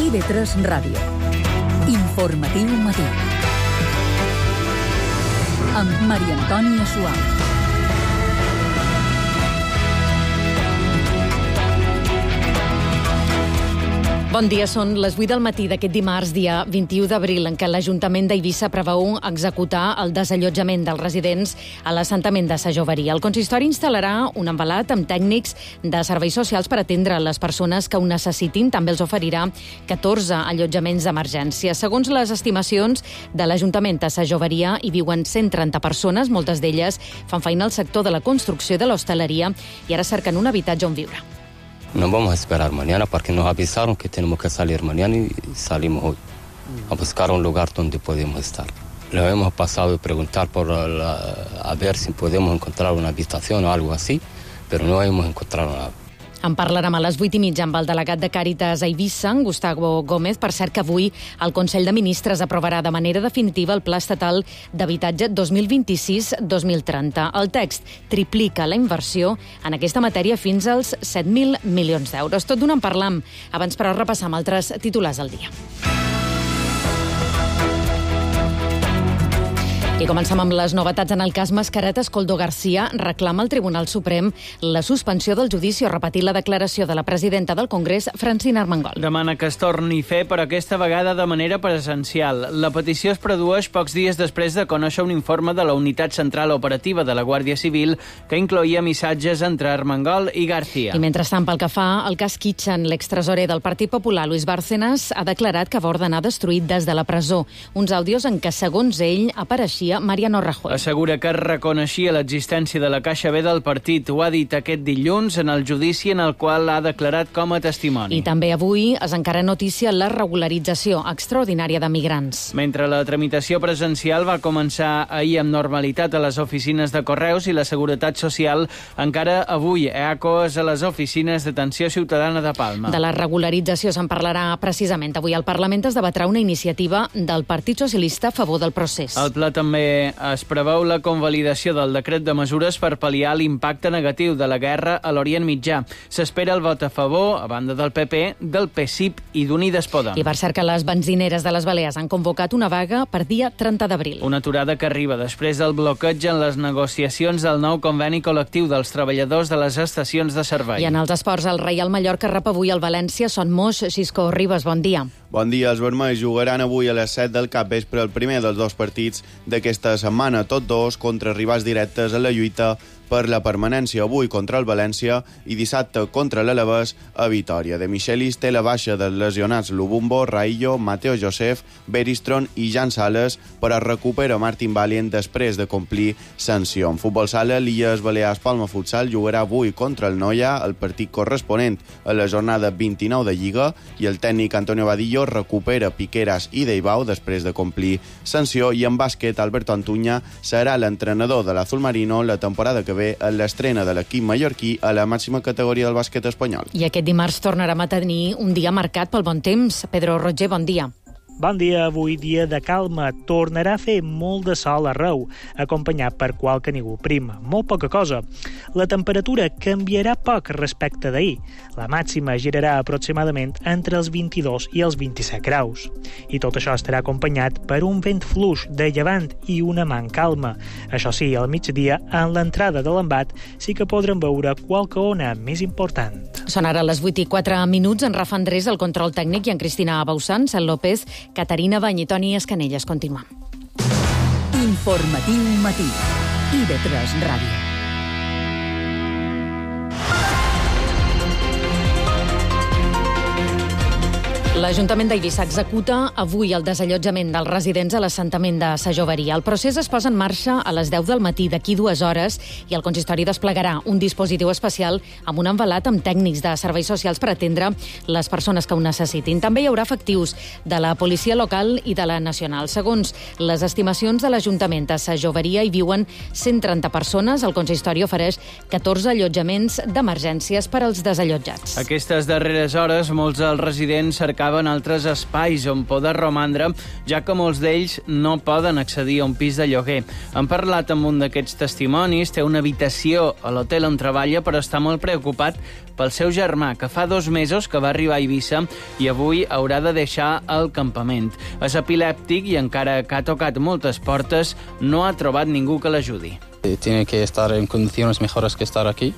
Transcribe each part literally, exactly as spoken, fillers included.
I V tres Ràdio. Informatiu matí. Amb Maria Antònia Suau. Bon dia, són les vuit del matí d'aquest dimarts, dia vint-i-u d'abril, en què l'Ajuntament d'Eivissa preveu executar el desallotjament dels residents a l'assentament de Sa Joveria. El consistori instal·larà un envelat amb tècnics de serveis socials per atendre les persones que ho necessitin. També els oferirà catorze allotjaments d'emergència. Segons les estimacions de l'Ajuntament de Sa Joveria, hi viuen cent trenta persones, moltes d'elles fan feina al sector de la construcció i de l'hostaleria i ara cerquen un habitatge on viure. No vamos a esperar mañana porque nos avisaron que tenemos que salir mañana y salimos hoy a buscar un lugar donde podemos estar. Lo hemos pasado a preguntar por la, a ver si podemos encontrar una habitación o algo así, pero no hemos encontrado nada. En parlarem a les vuit i mitja amb el delegat de Càritas a Eivissa, Gustavo Gómez. Per cert que avui el Consell de Ministres aprovarà de manera definitiva el Pla Estatal d'Habitatge dos mil vint-i-sis dos mil trenta. El text triplica la inversió en aquesta matèria fins als set mil milions d'euros. Tot d'una en parlam. Abans, però, repassam altres titulars del dia. I comencem amb les novetats en el cas Mascaretes. Koldo García reclama al Tribunal Suprem la suspensió del judici o repetir la declaració de la presidenta del Congrés, Francina Armengol. Demana que es torni a fer, però aquesta vegada de manera presencial. La petició es produeix pocs dies després de conèixer un informe de la Unitat Central Operativa de la Guàrdia Civil que incloïa missatges entre Armengol i García. I mentrestant, pel que fa al cas Kitchen, l'extresorer del Partit Popular, Luis Bárcenas, ha declarat que va ordenar destruir des de la presó uns àudios en què, segons ell, apareixia Mariano Rajoy. Assegura que reconeixia l'existència de la Caixa B del partit. Ho ha dit aquest dilluns en el judici en el qual ha declarat com a testimoni. I també avui és encara notícia la regularització extraordinària de migrants. Mentre la tramitació presencial va començar ahir amb normalitat a les oficines de Correus i la Seguretat Social, encara avui E A C O és a les oficines d'Atenció Ciutadana de Palma. De la regularització se'n parlarà precisament avui. Al Parlament es debatrà una iniciativa del Partit Socialista a favor del procés. El pla també es preveu la convalidació del decret de mesures per pal·liar l'impacte negatiu de la guerra a l'Orient Mitjà. S'espera el vot a favor, a banda del P P, del P S I P i d'Unides Podem. I per cert que les benzineres de les Balears han convocat una vaga per dia trenta d'abril. Una aturada que arriba després del bloqueig en les negociacions del nou conveni col·lectiu dels treballadors de les estacions de servei. I en els esports, el Reial Mallorca rep avui el València. Son Moix, Xisco Ribas, bon dia. Bon dia. Els vermells jugaran avui a les set del capvespre el primer dels dos partits d'aquesta setmana, tots dos contra rivals directes a la lluita per la permanència, avui contra el València i dissabte contra l'Alavés a Vitòria. De Michelis té la baixa dels lesionats Lubumbo, Raillo, Mateo Josef, Beristron i Jan Sales, però recupera Martin Valient després de complir sanció. En futbol sala, l'Illes Balears Palma Futsal jugarà avui contra el Noia, el partit corresponent a la jornada vint-i-nou de Lliga, i el tècnic Antonio Vadillo recupera Piqueras i Deibao després de complir sanció, i en bàsquet Alberto Antuña serà l'entrenador de l'Azul Marino la temporada que ve a l'estrena de l'equip mallorquí a la màxima categoria del bàsquet espanyol. I aquest dimarts tornarem a tenir un dia marcat pel bon temps. Pedro Roger, bon dia. Bon dia, avui dia de calma. Tornarà a fer molt de sol arreu, acompanyat per qualque ningú prim. Molt poca cosa. La temperatura canviarà poc respecte d'ahir. La màxima girarà aproximadament entre els vint-i-dos i els vint-i-set graus. I tot això estarà acompanyat per un vent fluix de llevant i una man calma. Això sí, al migdia, en l'entrada de l'embat, sí que podrem veure qualque ona més important. Són ara les vuit i quatre minuts. En Rafa Andrés, el control tècnic, i en Cristina Bausant, Sant López, Caterina Bany i Toni Escanelles. Continuem. Informatiu matí. I V tres Ràdio. L'Ajuntament d'Eivissa executa avui el desallotjament dels residents a l'assentament de Sa Joveria. El procés es posa en marxa a les deu del matí d'aquí dues hores i el consistori desplegarà un dispositiu especial amb un envelat amb tècnics de serveis socials per atendre les persones que ho necessitin. També hi haurà efectius de la policia local i de la nacional. Segons les estimacions de l'Ajuntament de Sa Joveria, hi viuen cent trenta persones. El consistori ofereix catorze allotjaments d'emergències per als desallotjats. Aquestes darreres hores, molts dels residents cercaven reclamaven altres espais on poder romandre, ja que molts d'ells no poden accedir a un pis de lloguer. Han parlat amb un d'aquests testimonis, té una habitació a l'hotel on treballa, però està molt preocupat pel seu germà, que fa dos mesos que va arribar a Eivissa i avui haurà de deixar el campament. És epilèptic i encara que ha tocat moltes portes, no ha trobat ningú que l'ajudi. Tiene que estar en condiciones mejores que estar aquí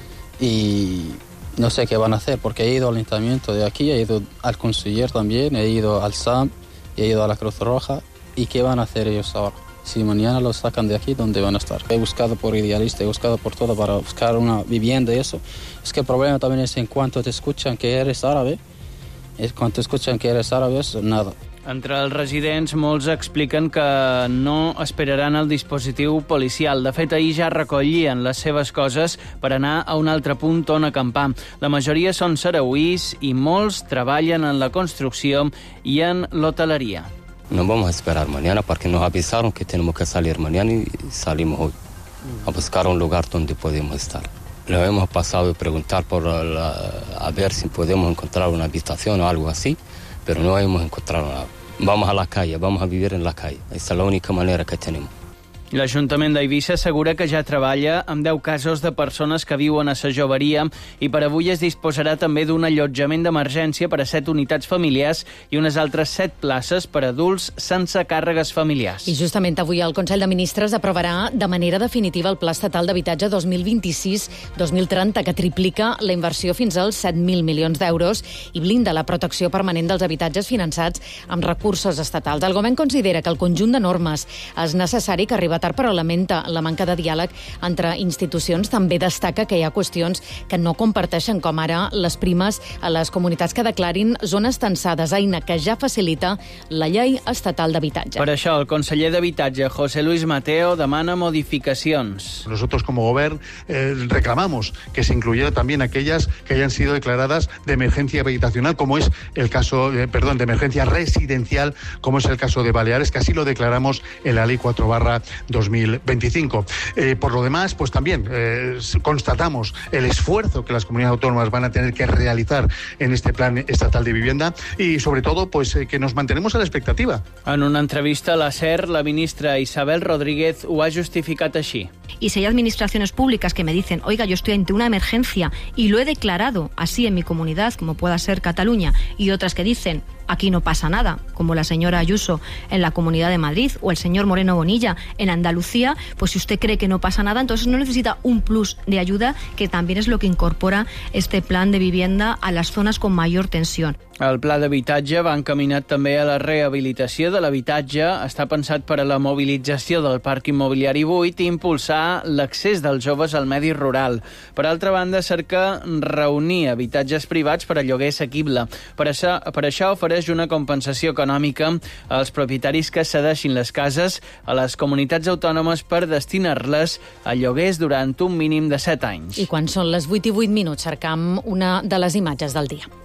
y no sé qué van a hacer, porque he ido al ayuntamiento de aquí, he ido al conseller también, he ido al S A M, he ido a la Cruz Roja. ¿Y qué van a hacer ellos ahora? Si mañana los sacan de aquí, ¿dónde van a estar? He buscado por Idealista, he buscado por todo para buscar una vivienda y eso. Es que el problema también es en cuanto te escuchan que eres árabe, es cuando te escuchan que eres árabe, es nada. Entre els residents, molts expliquen que no esperaran el dispositiu policial. De fet, ahir ja recollien les seves coses per anar a un altre punt on acampar. La majoria són sarauís i molts treballen en la construcció i en l'hoteleria. No vamos a esperar mañana porque nos avisaron que tenemos que salir mañana y salimos hoy a buscar un lugar donde podemos estar. Lo hemos pasado a preguntar por la, a ver si podemos encontrar una habitación o algo así, pero no hemos encontrado nada. Vamos a la calle, vamos a vivir en la calle. Esta es la única manera que tenemos. L'Ajuntament d'Eivissa assegura que ja treballa amb deu casos de persones que viuen a sa joveria i per avui es disposarà també d'un allotjament d'emergència per a set unitats familiars i unes altres set places per a adults sense càrregues familiars. I justament avui el Consell de Ministres aprovarà de manera definitiva el Pla Estatal d'Habitatge dos mil vint-i-sis dos mil trenta, que triplica la inversió fins als set mil milions d'euros i blinda la protecció permanent dels habitatges finançats amb recursos estatals. El govern considera que el conjunt de normes és necessari que arriba tard, però lamenta la manca de diàleg entre institucions. També destaca que hi ha qüestions que no comparteixen, com ara les primes a les comunitats que declarin zones tensades, eina que ja facilita la llei estatal d'habitatge. Per això, el conseller d'Habitatge, José Luis Mateo, demana modificacions. Nosotros como gobierno eh, reclamamos que se incluyera también aquellas que hayan sido declaradas de emergencia habitacional, como es el caso, eh, perdón, de emergencia residencial, como es el caso de Baleares, que así lo declaramos en la ley cuatro barra dos mil veinticinco. Eh, por lo demás, pues también eh, constatamos el esfuerzo que las comunidades autónomas van a tener que realizar en este plan estatal de vivienda y, sobre todo, pues eh, que nos mantenemos a la expectativa. En una entrevista a la SER, la ministra Isabel Rodríguez ho ha justificat així. Y si hay administraciones públicas que me dicen, oiga, yo estoy ante una emergencia y lo he declarado así en mi comunidad, como pueda ser Cataluña, y otras que dicen, aquí no pasa nada, como la señora Ayuso en la Comunidad de Madrid o el señor Moreno Bonilla en Andalucía, pues si usted cree que no pasa nada, entonces no necesita un plus de ayuda, que también es lo que incorpora este plan de vivienda a las zonas con mayor tensión. El pla d'habitatge va encaminat també a la rehabilitació de l'habitatge, està pensat per a la mobilització del parc immobiliari buit i impulsar l'accés dels joves al medi rural. Per altra banda, cerca reunir habitatges privats per a lloguer assequible. Per això, per això ofereix una compensació econòmica als propietaris que cedeixin les cases a les comunitats autònomes per destinar-les a lloguers durant un mínim de set anys. I quan són les vuit i vuit minuts, cercam una de les imatges del dia.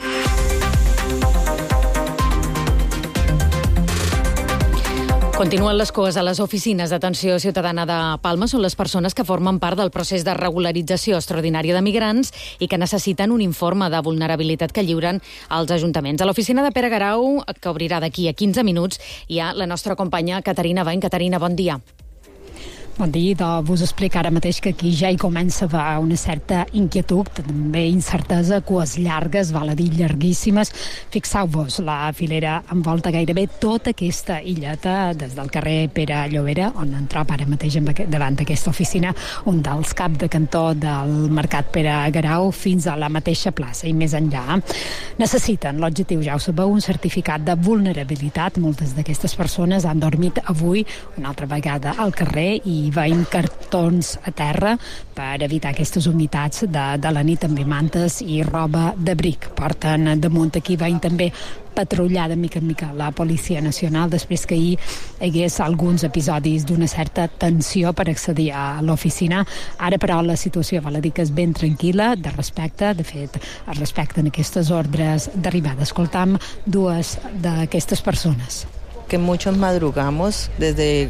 Continuen les coes a les oficines d'atenció ciutadana de Palma. Són les persones que formen part del procés de regularització extraordinària de migrants i que necessiten un informe de vulnerabilitat que lliuren als ajuntaments. A l'oficina de Pere Garau, que obrirà d'aquí a quinze minuts, hi ha la nostra companya Caterina Bain. Caterina, bon dia. Bon dia, doncs vos explico ara mateix que aquí ja hi comença a haver una certa inquietud, també incertesa, cues llargues, val a dir llarguíssimes. Fixeu-vos, la filera envolta gairebé tota aquesta illeta des del carrer Pere Llobera, on entrem ara mateix davant d'aquesta oficina, un dels caps de cantó del Mercat Pere Garau, fins a la mateixa plaça i més enllà. Necessiten, l'objectiu ja ho sabeu, un certificat de vulnerabilitat. Moltes d'aquestes persones han dormit avui una altra vegada al carrer i i veiem cartons a terra per evitar aquestes humitats de, de la nit, també mantes i roba d'abric. Porten damunt aquí, veiem també patrullar de mica en mica la Policia Nacional després que hi hagués alguns episodis d'una certa tensió per accedir a l'oficina. Ara, però, la situació val a dir que és ben tranquil·la, de respecte. De fet, es respecten aquestes ordres d'arribada. Escoltam dues d'aquestes persones. Que muchos madrugamos desde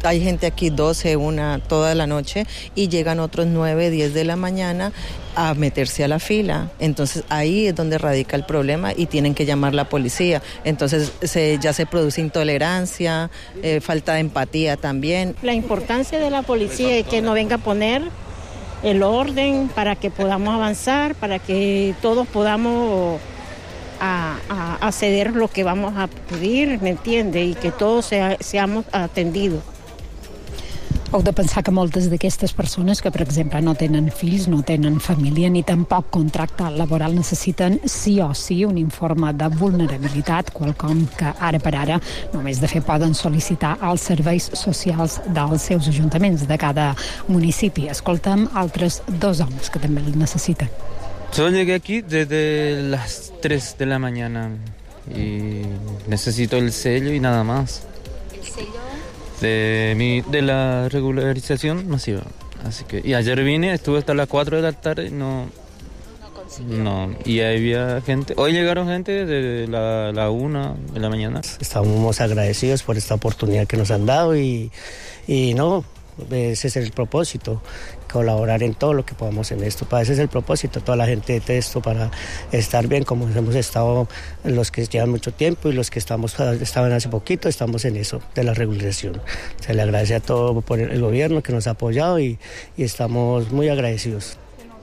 hay gente aquí doce, una, toda la noche, y llegan otros nueve, diez de la mañana a meterse a la fila. Entonces ahí es donde radica el problema y tienen que llamar a la policía. Entonces se, ya se produce intolerancia, eh, falta de empatía también. La importancia de la policía es que nos venga a poner el orden para que podamos avanzar, para que todos podamos a, a, a ceder lo que vamos a pedir, ¿me entiende? Y que todos sea, seamos atendidos. Heu de pensar que moltes d'aquestes persones que, per exemple, no tenen fills, no tenen família ni tampoc contracte laboral necessiten sí o sí un informe de vulnerabilitat, qualcom que ara per ara només de fer poden sol·licitar als serveis socials dels seus ajuntaments de cada municipi. Escoltem altres dos homes que també el necessiten. Yo llegué aquí desde las tres de la mañana y necesito el sello y nada más. ¿El sello? De, mi, de la regularización masiva. Así que, y ayer vine, estuve hasta las cuatro de la tarde, no, no, y había gente, hoy llegaron gente de la, la una de la mañana. Estamos agradecidos por esta oportunidad que nos han dado y, y no, ese es el propósito, colaborar en todo lo que podamos en esto. Para ese es el propósito, toda la gente de esto, para estar bien como hemos estado los que llevan mucho tiempo y los que estamos estaban hace poquito, estamos en eso, de la regularización. Se le agradece a todo por el gobierno que nos ha apoyado y, y estamos muy agradecidos.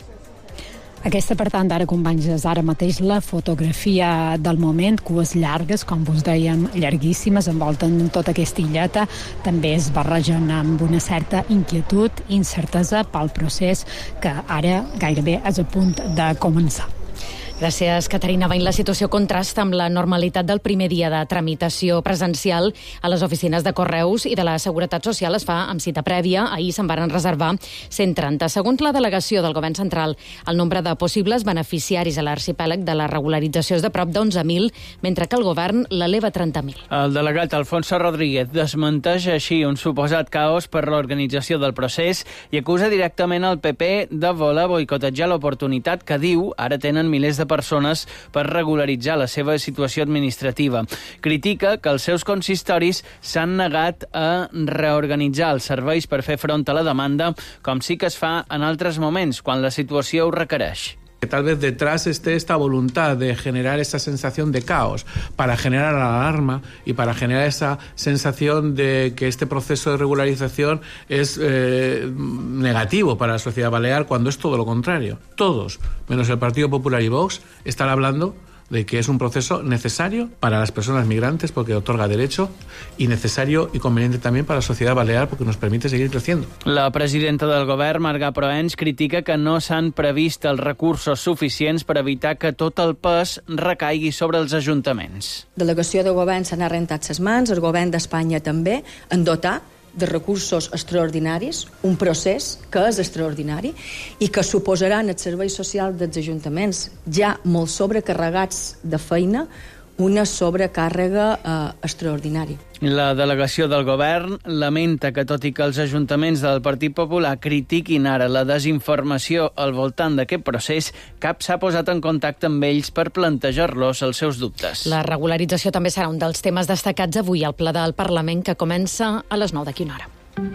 Aquesta, per tant, ara, companys, és ara mateix la fotografia del moment, cues llargues, com vos dèiem, llarguíssimes, envolten tota aquesta illeta, també es barregen amb una certa inquietud, incertesa pel procés que ara gairebé és a punt de començar. Gràcies, Caterina Bain. La situació contrasta amb la normalitat del primer dia de tramitació presencial a les oficines de Correus i de la Seguretat Social es fa amb cita prèvia. Ahir se'n varen reservar cent trenta. Segons la delegació del Govern Central, el nombre de possibles beneficiaris a l'arxipèlag de la regularització és de prop d'onze mil, mentre que el govern l'eleva a trenta mil. El delegat Alfonso Rodríguez desmenteix així un suposat caos per l'organització del procés i acusa directament el P P de voler boicotejar l'oportunitat que diu ara tenen milers de persones per regularitzar la seva situació administrativa. Critica que els seus consistoris s'han negat a reorganitzar els serveis per fer front a la demanda, com sí que es fa en altres moments, quan la situació ho requereix. Que tal vez detrás esté esta voluntad de generar esa sensación de caos para generar alarma y para generar esa sensación de que este proceso de regularización es eh, negativo para la sociedad balear, cuando es todo lo contrario. Todos, menos el Partido Popular y Vox, están hablando de que es un proceso necesario para las personas migrantes porque otorga derecho y necesario y conveniente también para la sociedad balear porque nos permite seguir creciendo. La presidenta del govern, Marga Proens, critica que no s'han previst els recursos suficients per evitar que tot el pes recaigui sobre els ajuntaments. Delegació de govern se n'ha rentat ses mans, el govern d'Espanya també, en dotar de recursos extraordinaris, un procés que és extraordinari i que suposaran els serveis socials dels ajuntaments ja molt sobrecarregats de feina, una sobrecàrrega eh, extraordinària. La delegació del govern lamenta que, tot i que els ajuntaments del Partit Popular critiquin ara la desinformació al voltant d'aquest procés, cap s'ha posat en contacte amb ells per plantejar-los els seus dubtes. La regularització també serà un dels temes destacats avui al ple del Parlament, que comença a les nou d'aquí una hora.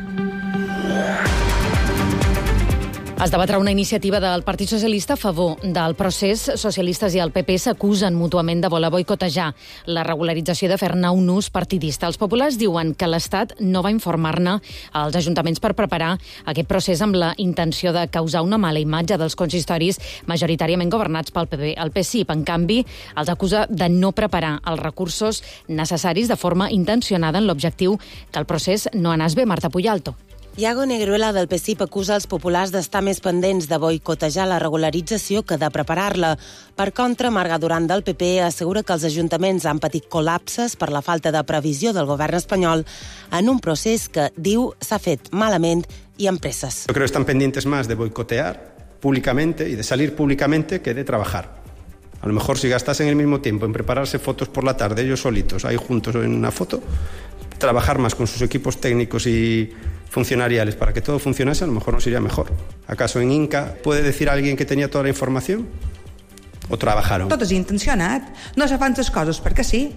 Es debatrà una iniciativa del Partit Socialista a favor del procés. Socialistes i el P P s'acusen mútuament de voler boicotejar la regularització, de fer-ne un ús partidista. Els populars diuen que l'Estat no va informar-ne als ajuntaments per preparar aquest procés amb la intenció de causar una mala imatge dels consistoris majoritàriament governats pel P P. El P S I P, en canvi, els acusa de no preparar els recursos necessaris de forma intencionada en l'objectiu que el procés no anés bé. Marta Puyalto. Iago Negruela del P S I P acusa els populars d'estar més pendents de boicotejar la regularització que de preparar-la. Per contra, Marga Duran del P P assegura que els ajuntaments han patit col·lapses per la falta de previsió del govern espanyol en un procés que, diu, s'ha fet malament i amb presses. Yo creo que están pendientes más de boicotear públicamente y de salir públicamente que de trabajar. A lo mejor si gastasen el mismo tiempo en prepararse fotos por la tarde, ellos solitos, ahí juntos en una foto, trabajar más con sus equipos técnicos y funcionariales para que todo funcionase, a lo mejor nos iría mejor. ¿Acaso en Inca puede decir alguien que tenía toda la información? ¿O trabajaron? Tot és intencionat. No se fan les coses perquè sí.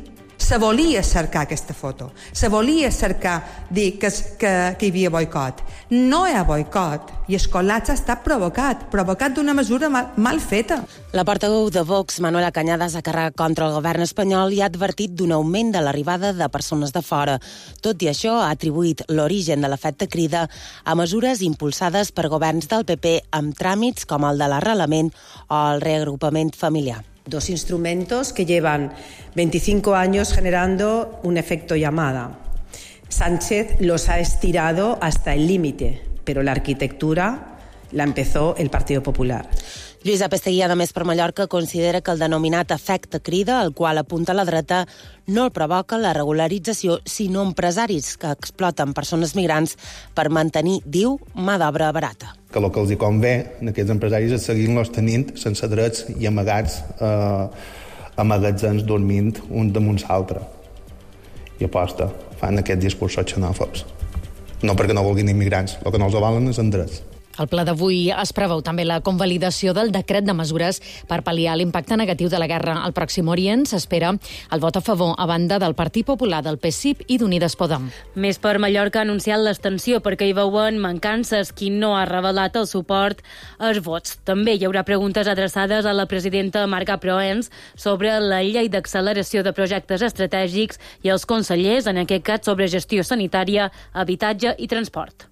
se volia cercar aquesta foto, se volia cercar dir que, que, que hi havia boicot. No hi ha boicot, i el col·lapse ha estat provocat, provocat d'una mesura mal, mal feta. La portaveu de Vox, Manuela Cañadas, ha carregat contra el govern espanyol i ha advertit d'un augment de l'arribada de persones de fora. Tot i això, ha atribuït l'origen de l'efecte crida a mesures impulsades per governs del P P amb tràmits com el de l'arrelament o el reagrupament familiar. Dos instrumentos que llevan veinticinco años generando un efecto llamada. Sánchez los ha estirado hasta el límite, pero la arquitectura la empezó el Partido Popular. Lluïsa Pesteguià, de Més per Mallorca, considera que el denominat efecte crida, el qual apunta la dreta, no el provoca la regularització, sinó empresaris que exploten persones migrants per mantenir, diu, mà d'obra barata. Que el que els hi convé a aquests empresaris és seguir-los tenint sense drets i amagats eh, a magatzems dormint un damunt l'altre. I aposta, fan aquests discursos xenòfobs. No perquè no vulguin immigrants, el que no els avalen és en drets. Al ple d'avui es preveu també la convalidació del decret de mesures per pal·liar l'impacte negatiu de la guerra al Pròxim Orient. S'espera el vot a favor a banda del Partit Popular, del P S I P i d'Unides Podem. Més per Mallorca ha anunciat l'extensió perquè hi veuen mancances. Qui no ha revelat el suport als vots. També hi haurà preguntes adreçades a la presidenta Marga Proens sobre la llei d'acceleració de projectes estratègics i els consellers, en aquest cas sobre gestió sanitària, habitatge i transport.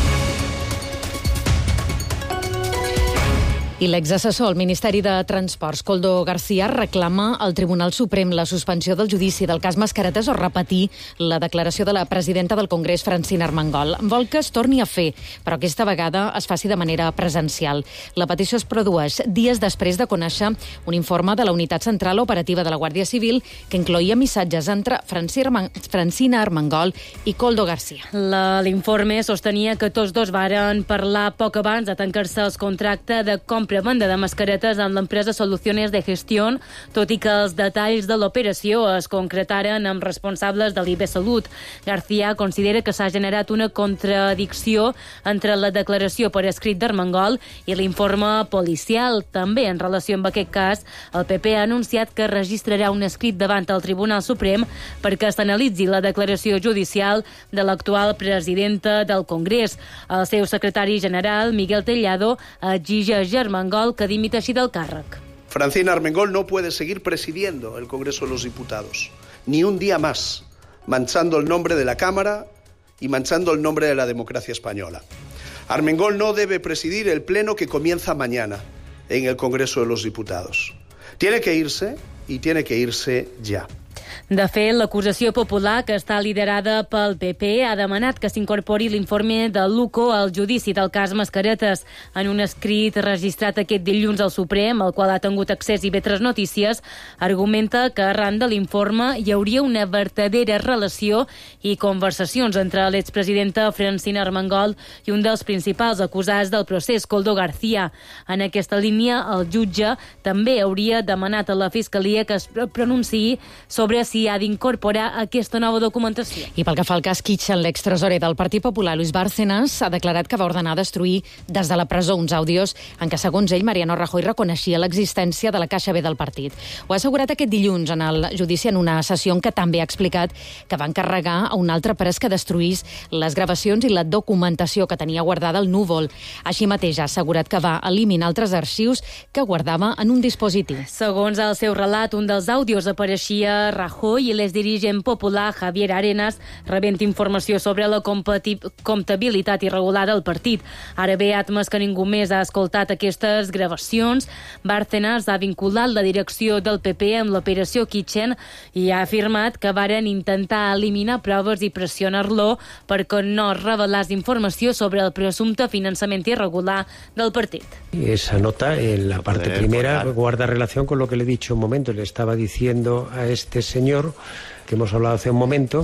I l'exassessor al Ministeri de Transports, Koldo García, reclama al Tribunal Suprem la suspensió del judici del cas Mascaretes o repetir la declaració de la presidenta del Congrés, Francina Armengol. Vol que es torni a fer, però aquesta vegada es faci de manera presencial. La petició es produeix dies després de conèixer un informe de la Unitat Central Operativa de la Guàrdia Civil que incloïa missatges entre Francina Armengol i Koldo García. L'informe sostenia que tots dos varen parlar poc abans de tancar-se els contractes de compra venda de mascaretes amb l'empresa Soluciones de Gestión, tot i que els detalls de l'operació es concretaren amb responsables de l'I B Salut. García considera que s'ha generat una contradicció entre la declaració per escrit d'Armengol i l'informe policial. També en relació amb aquest cas, el P P ha anunciat que registrarà un escrit davant el Tribunal Suprem perquè s'analitzi la declaració judicial de l'actual presidenta del Congrés. El seu secretari general, Miguel Tellado, exigeix a Armengol que dimiteixi del càrrec. Francina Armengol no puede seguir presidiendo el Congreso de los Diputados, ni un día más, manchando el nombre de la Cámara y manchando el nombre de la democracia española. Armengol no debe presidir el pleno que comienza mañana en el Congreso de los Diputados. Tiene que irse y tiene que irse ya. De fet, l'acusació popular, que està liderada pel P P, ha demanat que s'incorpori l'informe de l'U C O al judici del cas Mascaretes. En un escrit registrat aquest dilluns al Suprem, al qual ha tingut accés i B tres Notícies, argumenta que arran de l'informe hi hauria una vertadera relació i conversacions entre l'expresidenta Francina Armengol i un dels principals acusats del procés, Koldo García. En aquesta línia, el jutge també hauria demanat a la Fiscalia que es pronunciï sobre si ha d'incorporar aquesta nova documentació. I pel que fa al cas Kitchen, l'extresorer del Partit Popular, Luis Bárcenas, ha declarat que va ordenar destruir des de la presó uns àudios en què, segons ell, Mariano Rajoy reconeixia l'existència de la caixa B del partit. Ho ha assegurat aquest dilluns en el judici en una sessió en què també ha explicat que va encarregar a un altre pres que destruís les gravacions i la documentació que tenia guardada al núvol. Així mateix ha assegurat que va eliminar altres arxius que guardava en un dispositiu. Segons el seu relat, un dels àudios apareixia Rajoy i l'exdirigent popular Javier Arenas rebent informació sobre la comptabilitat irregular del partit. Ara bé, ha admès que ningú més ha escoltat aquestes gravacions. Bárcenas ha vinculat la direcció del P P amb l'operació Kitchen i ha afirmat que varen intentar eliminar proves i pressionar-lo perquè no revelés informació sobre el presumpte finançament irregular del partit. Esa nota, en la parte Joder, primera, pues, guarda relación con lo que le he dicho un momento. Le estaba diciendo a este señor, que hemos hablado hace un momento,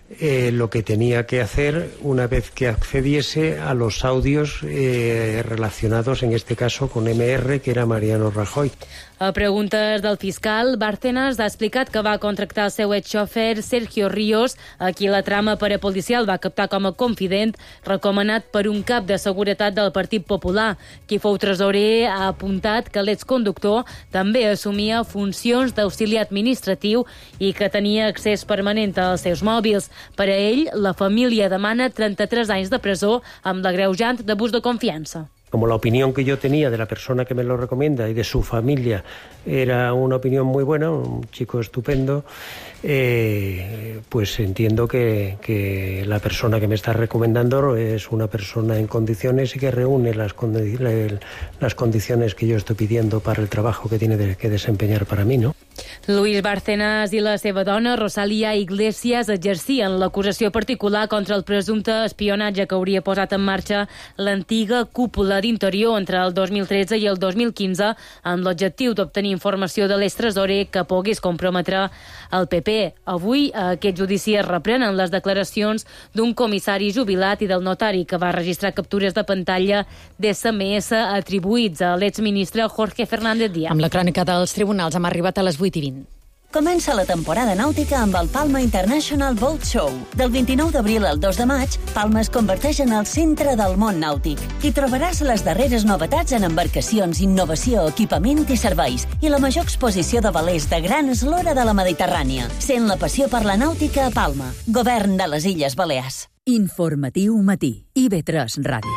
eh, lo que tenía que hacer una vez que accediese a los audios eh, relacionados, en este caso, con M R, que era Mariano Rajoy. A preguntes del fiscal, Bárcenas ha explicat que va contractar el seu exxofer Sergio Ríos, a qui la trama parapolicial va captar com a confident, recomanat per un cap de seguretat del Partit Popular. Qui fou tresorer ha apuntat que l'exconductor també assumia funcions d'auxiliar administratiu i que tenia accés permanent als seus mòbils. Per a ell, la família demana trenta-tres anys de presó amb l'agreujant d'abús de confiança. Como la opinión que yo tenía de la persona que me lo recomienda y de su familia era una opinión muy buena, un chico estupendo, eh, pues entiendo que, que la persona que me está recomendando es una persona en condiciones y que reúne las, condi las condiciones que yo estoy pidiendo para el trabajo que tiene de, que desempeñar para mí, ¿no? Luis Bárcenas i la seva dona, Rosalía Iglesias, exercien l'acusació particular contra el presumpte espionatge que hauria posat en marxa l'antiga cúpula d'Interior entre el dos mil tretze i el dos mil quinze amb l'objectiu d'obtenir informació de l'extresorer que pogués comprometre el P P. Avui aquest judici es reprenen les declaracions d'un comissari jubilat i del notari que va registrar captures de pantalla d'S M S atribuïts a l'exministre Jorge Fernández Díaz. Amb la crònica dels tribunals hem arribat a les vuit i vint. Comença la temporada nàutica amb el Palma International Boat Show. Del vint-i-nou d'abril al dos de maig, Palma es converteix en el centre del món nàutic. Hi trobaràs les darreres novetats en embarcacions, innovació, equipament i serveis i la major exposició de velers de gran eslora de la Mediterrània. Sent la passió per la nàutica a Palma. Govern de les Illes Balears. Informatiu matí. I V tres Ràdio.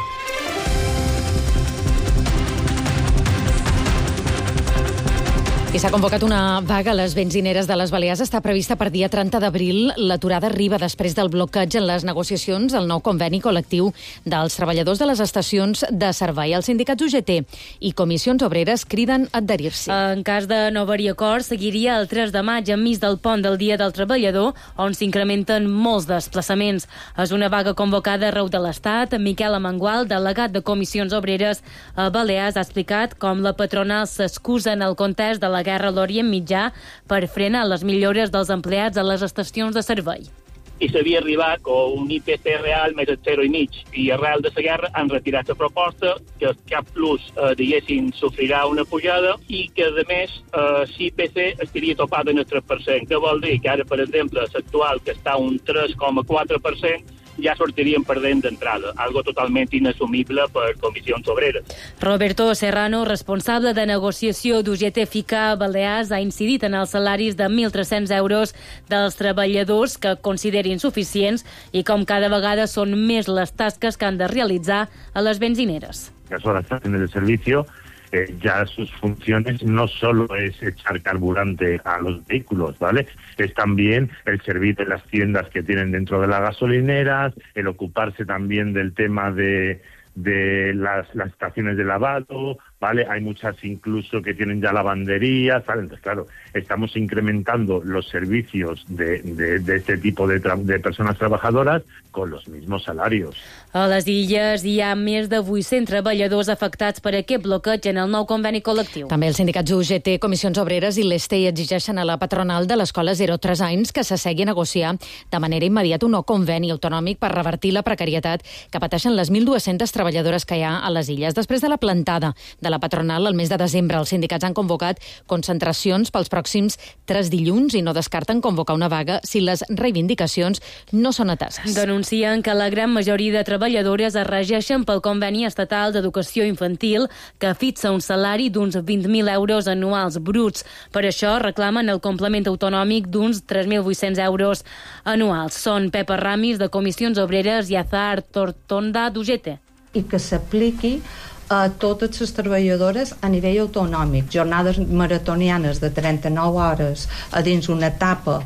I s'ha convocat una vaga a les benzineres de les Balears. Està prevista per dia trenta d'abril. L'aturada arriba després del bloqueig en les negociacions del nou conveni col·lectiu dels treballadors de les estacions de servei. Els sindicats U G T i comissions obreres criden a adherir-s'hi. En cas de no haver-hi acord, seguiria el tres de maig enmig del pont del Dia del Treballador, on s'incrementen molts desplaçaments. És una vaga convocada arreu de l'Estat. Miquel Amengual, delegat de comissions obreres a Balears, ha explicat com la patronal s'excusa en el context de la la guerra a l'Orient Mitjà per frenar les millores dels empleats a les estacions de servei. I s'havia arribat amb un I P C real més el zero i mig, i arrel de la guerra han retirat la proposta que cap plus, eh, diguéssim, sofrirà una pujada i que, a més, eh, l'I P C estaria topat en el tres per cent, que vol dir que ara, per exemple, l'actual, que està un tres coma quatre per cent, ja sortirien perdent d'entrada, algo totalment inassumible per comissions obreres. Roberto Serrano, responsable de negociació d'U G T F I C A Balears, ha incidit en els salaris de mil tres-cents euros dels treballadors que considerin suficients i com cada vegada són més les tasques que han de realitzar a les benzineres. Las horas de servicio, eh, ya sus funciones no solo es echar carburante a los vehículos, ¿vale? Es también el servir en las tiendas que tienen dentro de las gasolineras, el ocuparse también del tema de, de las, las estaciones de lavado, ¿vale? Hay muchas incluso que tienen ya lavanderías, ¿vale? Entonces, claro, estamos incrementando los servicios de, de, de este tipo de, de personas trabajadoras con los mismos salarios. A les Illes hi ha més de vuit-cents treballadors afectats per aquest bloqueig en el nou conveni col·lectiu. També els sindicats U G T, Comissions Obreres i l'E S T E exigeixen a la patronal de l'escola zero tres anys que s'assegui a negociar de manera immediata un nou conveni autonòmic per revertir la precarietat que pateixen les mil dues-centes treballadores que hi ha a les Illes. Després de la plantada de la patronal, el mes de desembre, els sindicats han convocat concentracions pels pròxims tres dilluns i no descarten convocar una vaga si les reivindicacions no són ateses. Denuncien que la gran majoria de treballadores es regeixen pel conveni estatal d'educació infantil que fixa un salari d'uns vint mil euros anuals bruts. Per això reclamen el complement autonòmic d'uns tres mil vuit-cents euros anuals. Són Pepa Ramis, de Comissions Obreres, i Azar Tortonda, d'U G T. I que s'apliqui a totes les treballadores a nivell autonòmic. Jornades maratonianes de trenta-nou hores a dins una etapa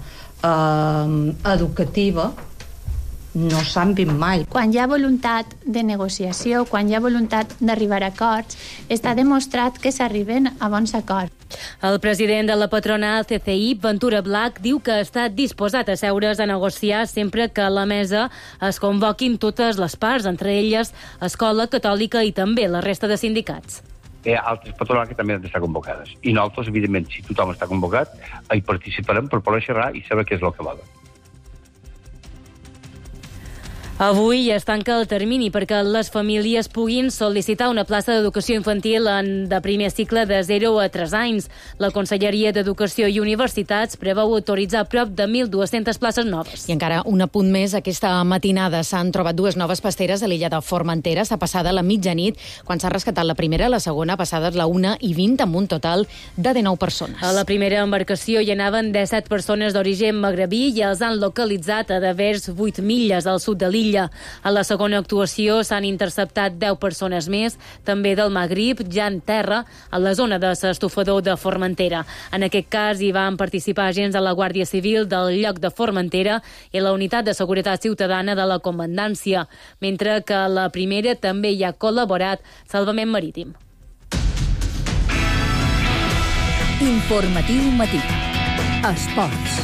eh, educativa no s'han vist mai. Quan hi ha voluntat de negociació, quan hi ha voluntat d'arribar a acords, està demostrat que s'arriben a bons acords. El president de la patronal C C I, Ventura Black, diu que està disposat a seure's a negociar sempre que a la mesa es convoquin totes les parts, entre elles Escola Catòlica i també la resta de sindicats. Hi ha altres patronals que també han d'estar convocades. I nosaltres, evidentment, si tothom està convocat, hi participarem per poder xerrar i saber què és el que volen. Avui es tanca el termini perquè les famílies puguin sol·licitar una plaça d'educació infantil en de primer cicle de zero a tres anys. La Conselleria d'Educació i Universitats preveu autoritzar prop de mil dues-centes places noves. I encara un apunt més, aquesta matinada s'han trobat dues noves pasteres a l'illa de Formentera. S'ha passada la mitjanit quan s'ha rescatat la primera, la segona passades la una i vint, amb un total de dinou persones. A la primera embarcació hi anaven disset persones d'origen magrebí i els han localitzat a devers vuit milles al sud de l'illa. A la segona actuació s'han interceptat deu persones més, també del Magrib, ja en terra, a la zona de l'estofador de Formentera. En aquest cas hi van participar agents de la Guàrdia Civil del lloc de Formentera i la Unitat de Seguretat Ciutadana de la Comandància, mentre que a la primera també hi ha col·laborat Salvament Marítim. Informatiu matí. Esports.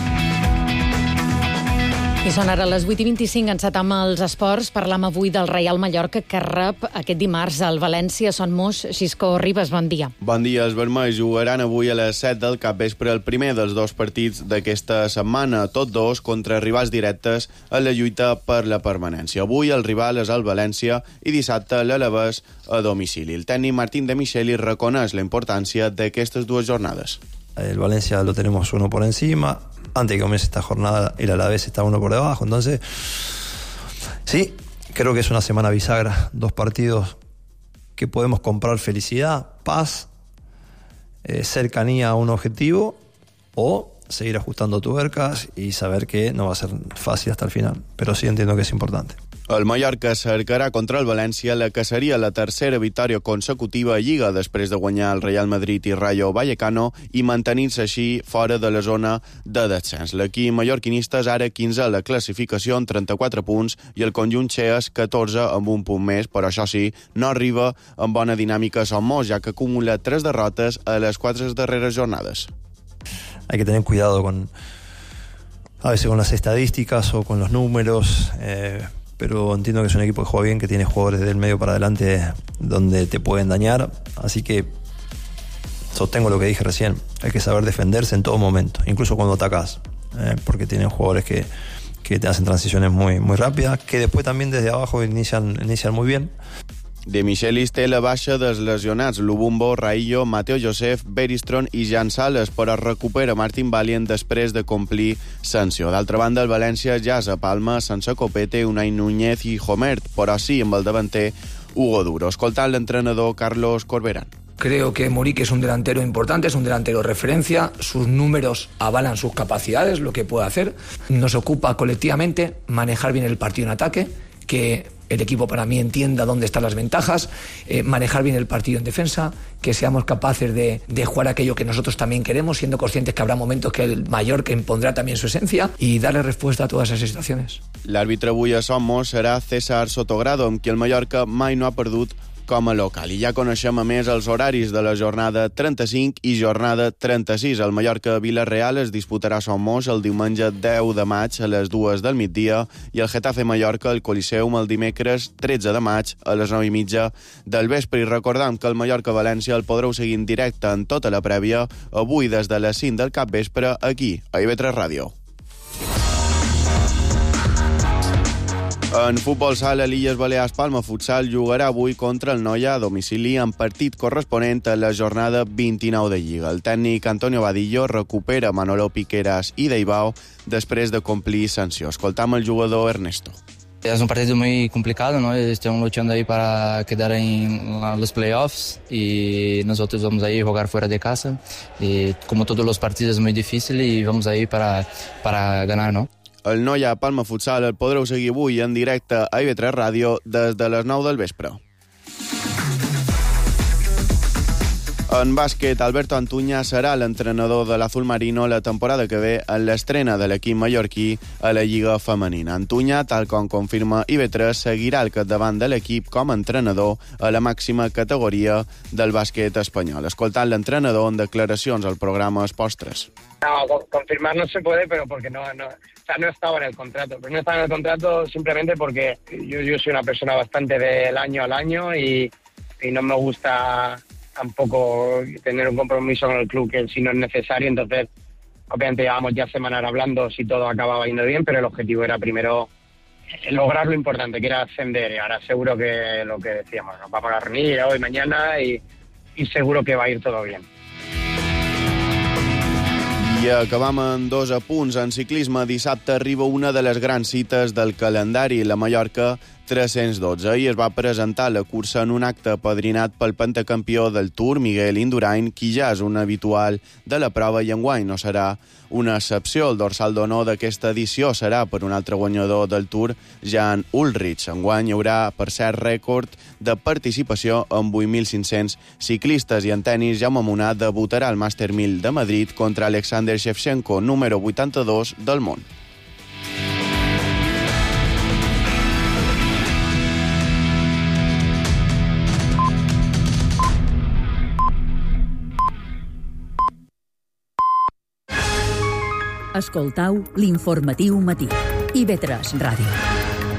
I són ara les vuit i vint-i-cinc, encetam els esports. Parlam avui del Reial Mallorca, que rep aquest dimarts al València. Son Mos, Xisco Ribas, bon dia. Bon dia, els vermells jugaran avui a les set del capvespre el primer dels dos partits d'aquesta setmana, tots dos contra rivals directes en la lluita per la permanència. Avui el rival és el València i dissabte l'Alavés a domicili. El tècnic Martín de Micheli reconeix la importància d'aquestes dues jornades. El Valencia lo tenemos uno por encima. Antes de que comience esta jornada, el Alavés está uno por debajo. Entonces, sí, creo que es una semana bisagra. Dos partidos que podemos comprar felicidad, paz, eh, cercanía a un objetivo o seguir ajustando tuercas y saber que no va a ser fácil hasta el final. Pero sí entiendo que es importante. El Mallorca cercarà contra el València la que seria la tercera victòria consecutiva a Lliga després de guanyar el Real Madrid i Rayo Vallecano i mantenir-se així fora de la zona de descens. L'equip mallorquinista és ara quinze a la classificació amb trenta-quatre punts i el conjunt xees catorze amb un punt més, però això sí, no arriba amb bona dinàmica a Son Mos, ja que acumula tres derrotes a les quatre darreres jornades. Hay que tener cuidado con a veces con las estadísticas o con los números, eh, pero entiendo que es un equipo que juega bien, que tiene jugadores del medio para adelante donde te pueden dañar, así que sostengo lo que dije recién, hay que saber defenderse en todo momento, incluso cuando atacás, eh, porque tienen jugadores que, que te hacen transiciones muy, muy rápidas, que después también desde abajo inician, inician muy bien. De Michelis té la baixa dels lesionats Lubumbo, Raillo, Mateo Josef, Beristron i Jan Sales, però recupera Martin Valient després de complir sanció. D'altra banda, el València ja és a Palma sense Copete, Unai Núñez i Homert, però sí amb el davanter Hugo Duro. Escoltant l'entrenador Carlos Corberán. Creo que Muriqui es un delantero importante, es un delantero referencia, sus números avalan sus capacidades, lo que puede hacer. Nos ocupa colectivamente manejar bien el partido en ataque, que el equipo para mí entienda dónde están las ventajas, eh, manejar bien el partido en defensa, que seamos capaces de, de jugar aquello que nosotros también queremos, siendo conscientes que habrá momentos que el Mallorca impondrá también su esencia y darle respuesta a todas esas situaciones. L'àrbitre avui a Son Mos serà César Sotogrado, amb qui el Mallorca mai no ha perdut com a local. I ja coneixem a més els horaris de la jornada trenta-cinc i jornada trenta-sis. El Mallorca-Vilareal es disputarà a Son Mos el diumenge deu de maig a les dues del migdia i el Getafe-Mallorca al Coliseum el dimecres tretze de maig a les nou i mitja del vespre. I recordam que el Mallorca-València el podreu seguir en directe en tota la prèvia avui des de les cinc del capvespre aquí, a I V tres Ràdio. En futbol sala, l'Illes Balears Palma Futsal jugarà avui contra el Noia a domicili en partit corresponent a la jornada vint-i-nou de Lliga. El tècnic Antonio Vadillo recupera Manolo Piqueras i Deibao després de complir sanció. Escoltam el jugador Ernesto. Es un partido muy complicado, ¿no? Estamos luchando ahí para quedar en los playoffs y nosotros vamos ahí a jugar fuera de casa. Y como todos los partidos es muy difícil y vamos ahí para, para ganar, ¿no? El Noia Palma Futsal el podreu seguir avui en directe a I V tres Ràdio des de les nou del vespre. En bàsquet, Alberto Antuña serà l'entrenador de l'Azul Marino la temporada que ve en l'estrena de l'equip mallorquí a la Lliga Femenina. Antuña, tal com confirma I V tres, seguirà al capdavant de l'equip com a entrenador a la màxima categoria del bàsquet espanyol. Escoltant l'entrenador en declaracions al programa Esports tres. No, confirmar no se puede, pero porque no, no, o sea, no estaba en el contrato. Pero no estaba en el contrato simplemente porque yo, yo soy una persona bastante del año al año y, y no me gusta tampoco tener un compromiso con el club que si no es necesario. Entonces, obviamente llevamos ya semanas hablando si todo acababa yendo bien, pero el objetivo era primero lograr lo importante, que era ascender. Y ahora seguro que lo que decíamos, nos vamos a reunir hoy, mañana y, y seguro que va a ir todo bien. I acabam amb dos apunts. En ciclisme, dissabte arriba una de les grans cites del calendari, la Mallorca tres-cents dotze. Ahir es va presentar la cursa en un acte apadrinat pel pentacampió del Tour, Miguel Indurain, qui ja és un habitual de la prova i enguany no serà una excepció. El dorsal d'honor d'aquesta edició serà per un altre guanyador del Tour, Jan Ullrich. Enguany hi haurà, per cert, rècord de participació amb vuit mil cinc-cents ciclistes. I en tenis, Jaume Munà debutarà al Màster mil de Madrid contra Alexander Shevchenko, número vuitanta-dos del món. Escoltau l'informatiu matí. I ve tres Ràdio.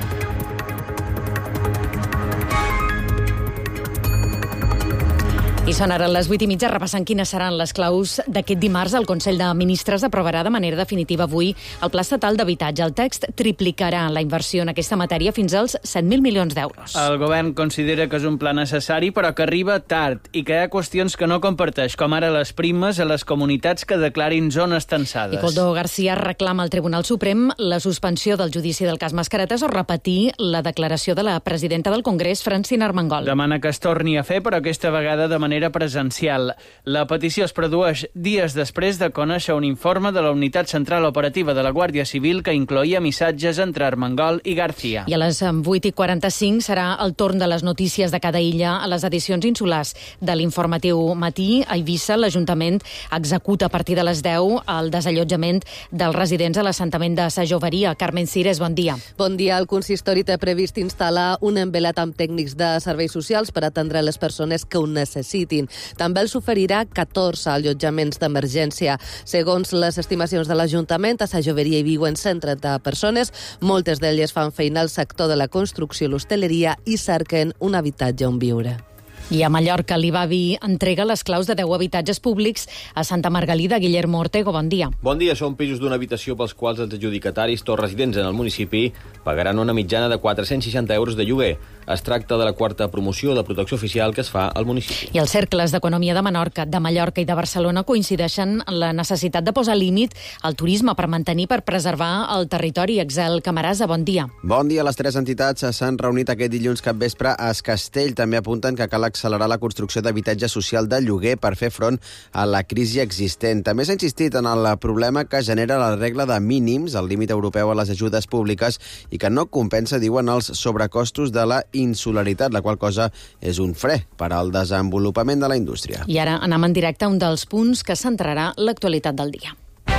I són ara les vuit i mitja, repassant quines seran les claus d'aquest dimarts. El Consell de Ministres aprovarà de manera definitiva avui el Pla Estatal d'Habitatge. El text triplicarà la inversió en aquesta matèria fins als set mil milions d'euros. El govern considera que és un pla necessari, però que arriba tard i que hi ha qüestions que no comparteix, com ara les primes a les comunitats que declarin zones tensades. I Coldo García reclama al Tribunal Suprem la suspensió del judici del cas Mascaretes o repetir la declaració de la presidenta del Congrés, Francina Armengol. Demana que es torni a fer, però aquesta vegada de manera presencial. La petició es produeix dies després de conèixer un informe de la Unitat Central Operativa de la Guàrdia Civil que incloïa missatges entre Armengol i García. I a les vuit i quaranta-cinc serà el torn de les notícies de cada illa a les edicions insulars de l'informatiu matí. A Eivissa, l'Ajuntament executa a partir de les deu el desallotjament dels residents a l'assentament de Sa Joveria. Carmen Cires, bon dia. Bon dia. El consistori té previst instal·lar un envelat amb tècnics de serveis socials per atendre les persones que ho necessitin. També els oferirà catorze allotjaments d'emergència. Segons les estimacions de l'Ajuntament, a Sa Joveria hi viuen cent trenta persones. Moltes d'elles fan feina al sector de la construcció i l'hostaleria i cerquen un habitatge on viure. I a Mallorca, l'Ibavi entrega les claus de deu habitatges públics a Santa Margalida. Guillermo Ortego, bon dia. Bon dia. Són pisos d'una habitació pels quals els adjudicataris, tots residents en el municipi, pagaran una mitjana de quatre-cents seixanta euros de lloguer. Es tracta de la quarta promoció de protecció oficial que es fa al municipi. I els cercles d'economia de Menorca, de Mallorca i de Barcelona coincideixen en la necessitat de posar límit al turisme per mantenir i per preservar el territori. Excel Camarasa, bon dia. Bon dia. Les tres entitats s'han reunit aquest dilluns capvespre a Es Castell. També apunten que cal accelerar la construcció d'habitatge social de lloguer per fer front a la crisi existent. També s'ha insistit en el problema que genera la regla de mínims, el límit europeu a les ajudes públiques, i que no compensa, diuen, els sobrecostos de la insularitat, la qual cosa és un fre per al desenvolupament de la indústria. I ara anem en directe a un dels punts que centrarà l'actualitat del dia.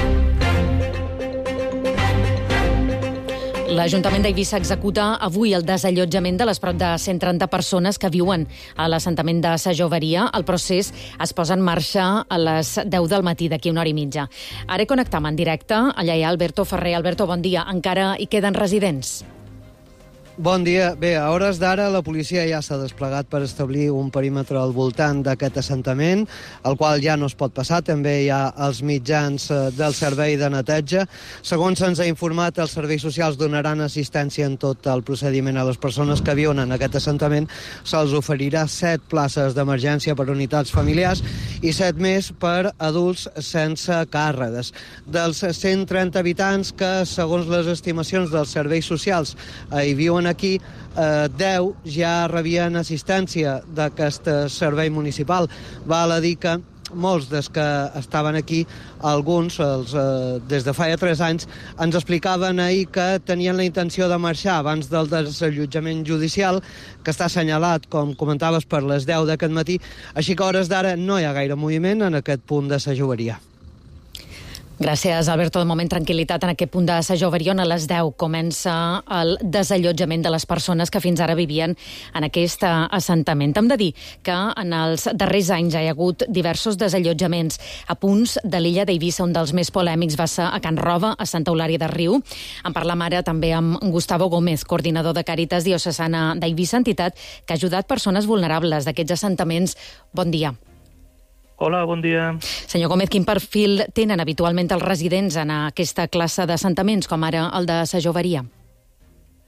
L'Ajuntament d'Eivissa executa avui el desallotjament de les prop de cent trenta persones que viuen a l'assentament de Sa Joveria. El procés es posa en marxa a les deu del matí, d'aquí una hora i mitja. Ara connectam en directe. Allà hi ha Alberto Ferrer. Alberto, bon dia. Encara hi queden residents? Bon dia. Bé, a hores d'ara la policia ja s'ha desplegat per establir un perímetre al voltant d'aquest assentament, el qual ja no es pot passar. També hi ha els mitjans del servei de neteja. Segons se'ns ha informat, els serveis socials donaran assistència en tot el procediment a les persones que viuen en aquest assentament. Se'ls oferirà set places d'emergència per unitats familiars i set més per adults sense càrregues. Dels cent trenta habitants que, segons les estimacions dels serveis socials, hi viuen aquí, eh, deu ja rebien assistència d'aquest servei municipal. Val a dir que molts dels que estaven aquí, alguns, els, eh, des de fa ja tres anys, ens explicaven ahir que tenien la intenció de marxar abans del desallotjament judicial, que està assenyalat, com comentaves, per les deu d'aquest matí. Així que a hores d'ara no hi ha gaire moviment en aquest punt de Sa Joveria. Gràcies, Alberto. De moment, tranquil·litat en aquest punt de Sa Joveria, on a les deu comença el desallotjament de les persones que fins ara vivien en aquest assentament. Hem de dir que en els darrers anys hi ha hagut diversos desallotjaments a punts de l'illa d'Eivissa. Un dels més polèmics va ser a Can Roba, a Santa Eulària de Riu. En parlam ara també amb Gustavo Gómez, coordinador de Càritas Diocesana d'Eivissa, entitat que ha ajudat persones vulnerables d'aquests assentaments. Bon dia. Hola, bon dia. Senyor Gómez, quin perfil tenen habitualment els residents en aquesta classe d'assentaments, com ara el de Sa Joveria?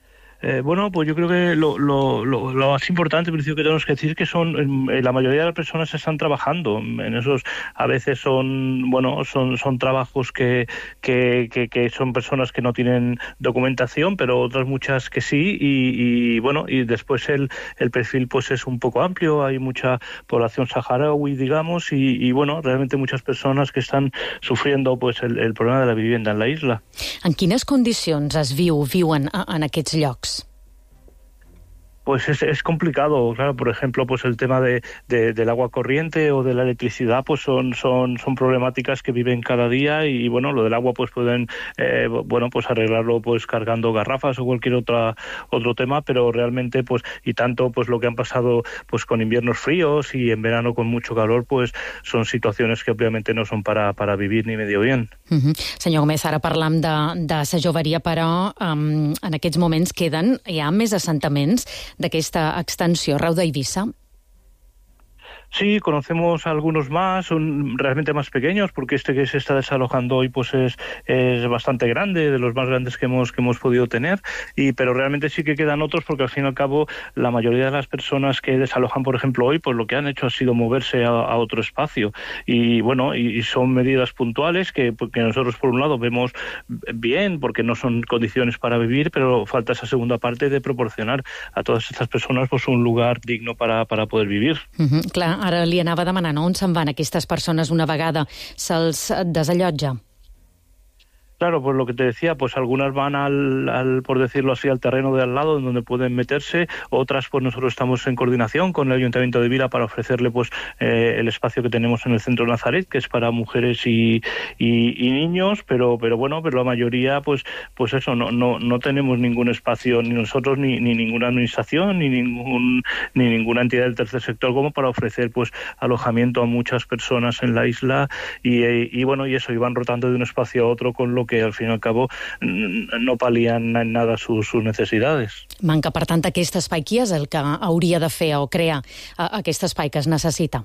Eh, bueno, pues yo creo que lo, lo, lo, lo más importante, en principio, que tenemos que decir es que son eh, la mayoría de las personas están trabajando. En esos, a veces son, bueno, son, son trabajos que, que, que, que son personas que no tienen documentación, pero otras muchas que sí. Y, y bueno, y después el, el perfil pues es un poco amplio. Hay mucha población saharaui, digamos, y, y bueno, realmente muchas personas que están sufriendo pues el, el problema de la vivienda en la isla. En quines condicions es viu, viuen en aquests llocs? Pues es, es complicado, claro, por ejemplo, pues el tema de, de, del agua corriente o de la electricidad, pues son, son, son problemáticas que viven cada día y, bueno, lo del agua pues pueden, eh, bueno, pues arreglarlo pues cargando garrafas o cualquier otra otro tema, pero realmente pues, y tanto pues lo que han pasado pues con inviernos fríos y en verano con mucho calor, pues son situaciones que obviamente no son para, para vivir ni medio bien. Uh-huh. Senyor Gómez, ara parlam de, de sa joveria, però um, en aquests moments queden, hi ha més assentaments d'aquesta extensió arreu d'Eivissa? Sí, conocemos algunos más, son realmente más pequeños, porque este que se está desalojando hoy pues es, es bastante grande, de los más grandes que hemos que hemos podido tener, y pero realmente sí que quedan otros, porque al fin y al cabo la mayoría de las personas que desalojan, por ejemplo, hoy, pues lo que han hecho ha sido moverse a, a otro espacio, y bueno, y, y son medidas puntuales que, que nosotros por un lado vemos bien, porque no son condiciones para vivir, pero falta esa segunda parte de proporcionar a todas estas personas pues un lugar digno para, para poder vivir. Uh-huh, clar. Ara li anava demanant on se'n van aquestes persones una vegada se'ls desallotja. Claro, pues lo que te decía, pues algunas van al, al, por decirlo así, al terreno de al lado, donde pueden meterse, otras pues nosotros estamos en coordinación con el Ayuntamiento de Vila para ofrecerle pues eh, el espacio que tenemos en el Centro Nazaret, que es para mujeres y, y, y niños, pero pero bueno, pero la mayoría pues pues eso, no no no tenemos ningún espacio, ni nosotros ni, ni ninguna administración, ni ningún ni ninguna entidad del tercer sector como para ofrecer pues alojamiento a muchas personas en la isla y, y, y bueno, y eso, y van rotando de un espacio a otro, con lo que que al fin y al cabo no palien en nada sus, sus necessitats. Manca, per tant, aquest espai. Qui és el que hauria de fer o crear aquest espai que es necessita?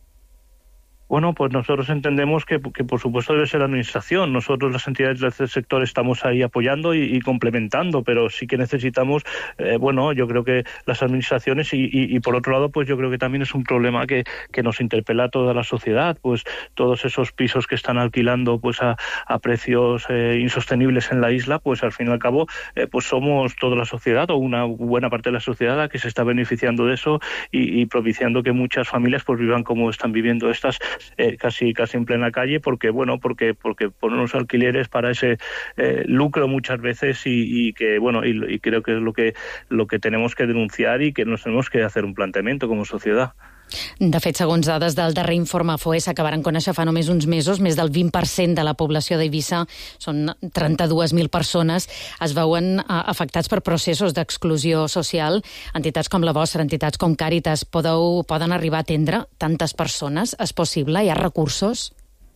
Bueno, pues nosotros entendemos que, que por supuesto debe ser la administración. Nosotros, las entidades del tercer sector, estamos ahí apoyando y, y complementando, pero sí que necesitamos, eh, bueno, yo creo que las administraciones y, y, y por otro lado, pues yo creo que también es un problema que, que nos interpela a toda la sociedad, pues todos esos pisos que están alquilando pues a, a precios eh, insostenibles en la isla, pues al fin y al cabo, eh, pues somos toda la sociedad o una buena parte de la sociedad la que se está beneficiando de eso y, y propiciando que muchas familias pues vivan como están viviendo estas. Eh, casi casi en plena calle, porque bueno porque porque ponen los alquileres para ese eh, lucro muchas veces y, y que bueno y, y creo que es lo que lo que tenemos que denunciar y que nos tenemos que hacer un planteamiento como sociedad. De fet, segons dades del darrer informe F O E S que varen conèixer fa només uns mesos, més del vint per cent de la població d'Eivissa, són trenta-dues mil persones, es veuen afectats per processos d'exclusió social. Entitats com la vostra, entitats com Càritas, podeu, poden arribar a atendre tantes persones? És possible? Hi ha recursos?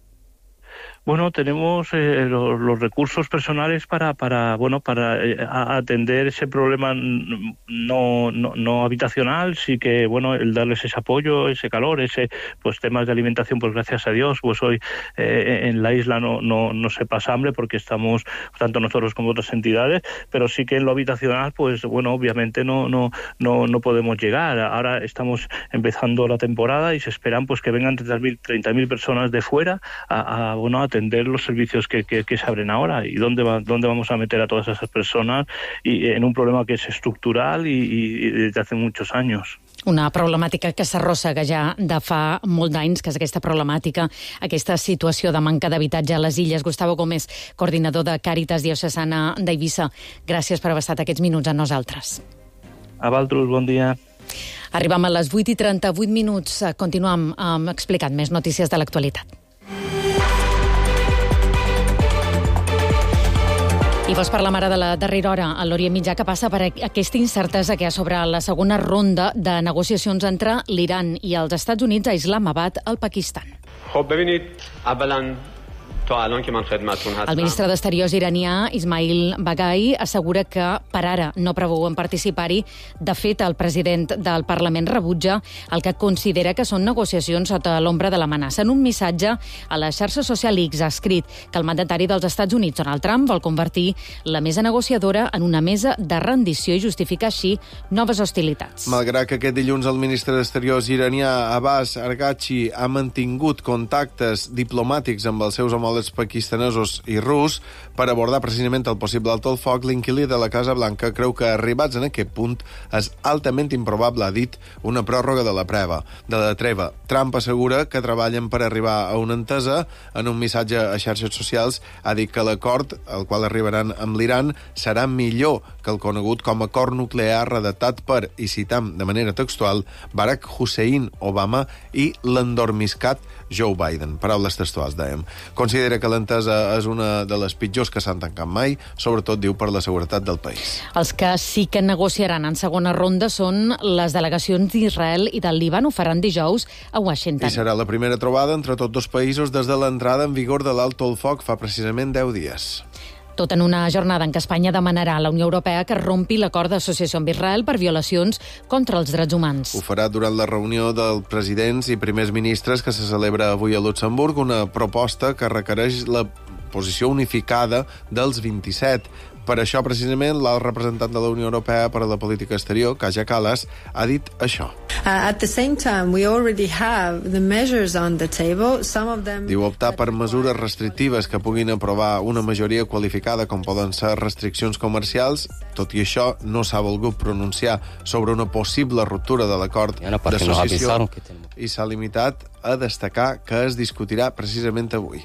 Bueno, tenemos eh, los, los recursos personales para para bueno para eh, atender ese problema no, no no habitacional, sí que bueno el darles ese apoyo, ese calor, ese pues temas de alimentación, pues gracias a Dios, pues hoy eh, en la isla no no no se pasa hambre porque estamos tanto nosotros como otras entidades, pero sí que en lo habitacional pues bueno obviamente no no no no podemos llegar. Ahora estamos empezando la temporada y se esperan pues que vengan treinta mil personas de fuera a, a bueno a atender los servicios que, que, que se abren ahora y dónde va, dónde vamos a meter a todas esas personas y en un problema que es estructural y, y desde hace muchos años. Una problemàtica que s'arrossega ja de fa molt d'anys, que és aquesta problemàtica, aquesta situació de manca d'habitatge a les illes. Gustavo Gómez, coordinador de Càritas Diocesana d'Eivissa, gràcies per haver estat aquests minuts a nosaltres. A vosaltres, bon dia. Arribem a les vuit i trenta-vuit minuts. Continuem um, explicant més notícies de l'actualitat. I vols parlar ara de la darrera hora a l'Orient Mitjà, que passa per aquesta incertesa que hi ha sobre la segona ronda de negociacions entre l'Iran i els Estats Units a Islamabad, al Pakistan. خب ببینید اولا El ministre d'Exteriors iranià, Ismail Baghai, assegura que per ara no preveuen participar-hi. De fet, el president del Parlament rebutja el que considera que són negociacions sota l'ombra de l'amenaça. En un missatge a la xarxa social X ha escrit que el mandatari dels Estats Units, Donald Trump, vol convertir la mesa negociadora en una mesa de rendició i justificar així noves hostilitats. Malgrat que aquest dilluns el ministre d'Exteriors iranià Abbas Araghchi ha mantingut contactes diplomàtics amb els seus homòlegs pakistanesos i rus per abordar precisament el possible alto al foc, l'inquilí de la Casa Blanca creu que arribats en aquest punt és altament improbable, ha dit, una pròrroga de la preva, de la treva. Trump assegura que treballen per arribar a una entesa. En un missatge a xarxes socials ha dit que l'acord al qual arribaran amb l'Iran serà millor que el conegut com a acord nuclear redactat per, i citam de manera textual, Barack Hussein Obama i l'endormiscat Joe Biden. Paraules textuals, dèiem. Considera que l'entesa és una de les pitjors que s'han tancat mai, sobretot, diu, per la seguretat del país. Els que sí que negociaran en segona ronda són les delegacions d'Israel i del Líban. Ho faran dijous a Washington. I serà la primera trobada entre tots dos països des de l'entrada en vigor de l'alto al foc fa precisament deu dies. Tot en una jornada en què Espanya demanarà a la Unió Europea que rompi l'acord d'associació amb Israel per violacions contra els drets humans. Ho farà durant la reunió dels presidents i primers ministres que se celebra avui a Luxemburg, una proposta que requereix la posició unificada dels vint-i-set. Per això, precisament, l'alt representant de la Unió Europea per a la política exterior, Kaja Kallas, ha dit això. Uh, at the same time, we already have the measures on the table. Some of them... Diu optar per mesures restrictives que puguin aprovar una majoria qualificada, com poden ser restriccions comercials. Tot i això, no s'ha volgut pronunciar sobre una possible ruptura de l'acord d'associació i s'ha limitat a destacar que es discutirà precisament avui.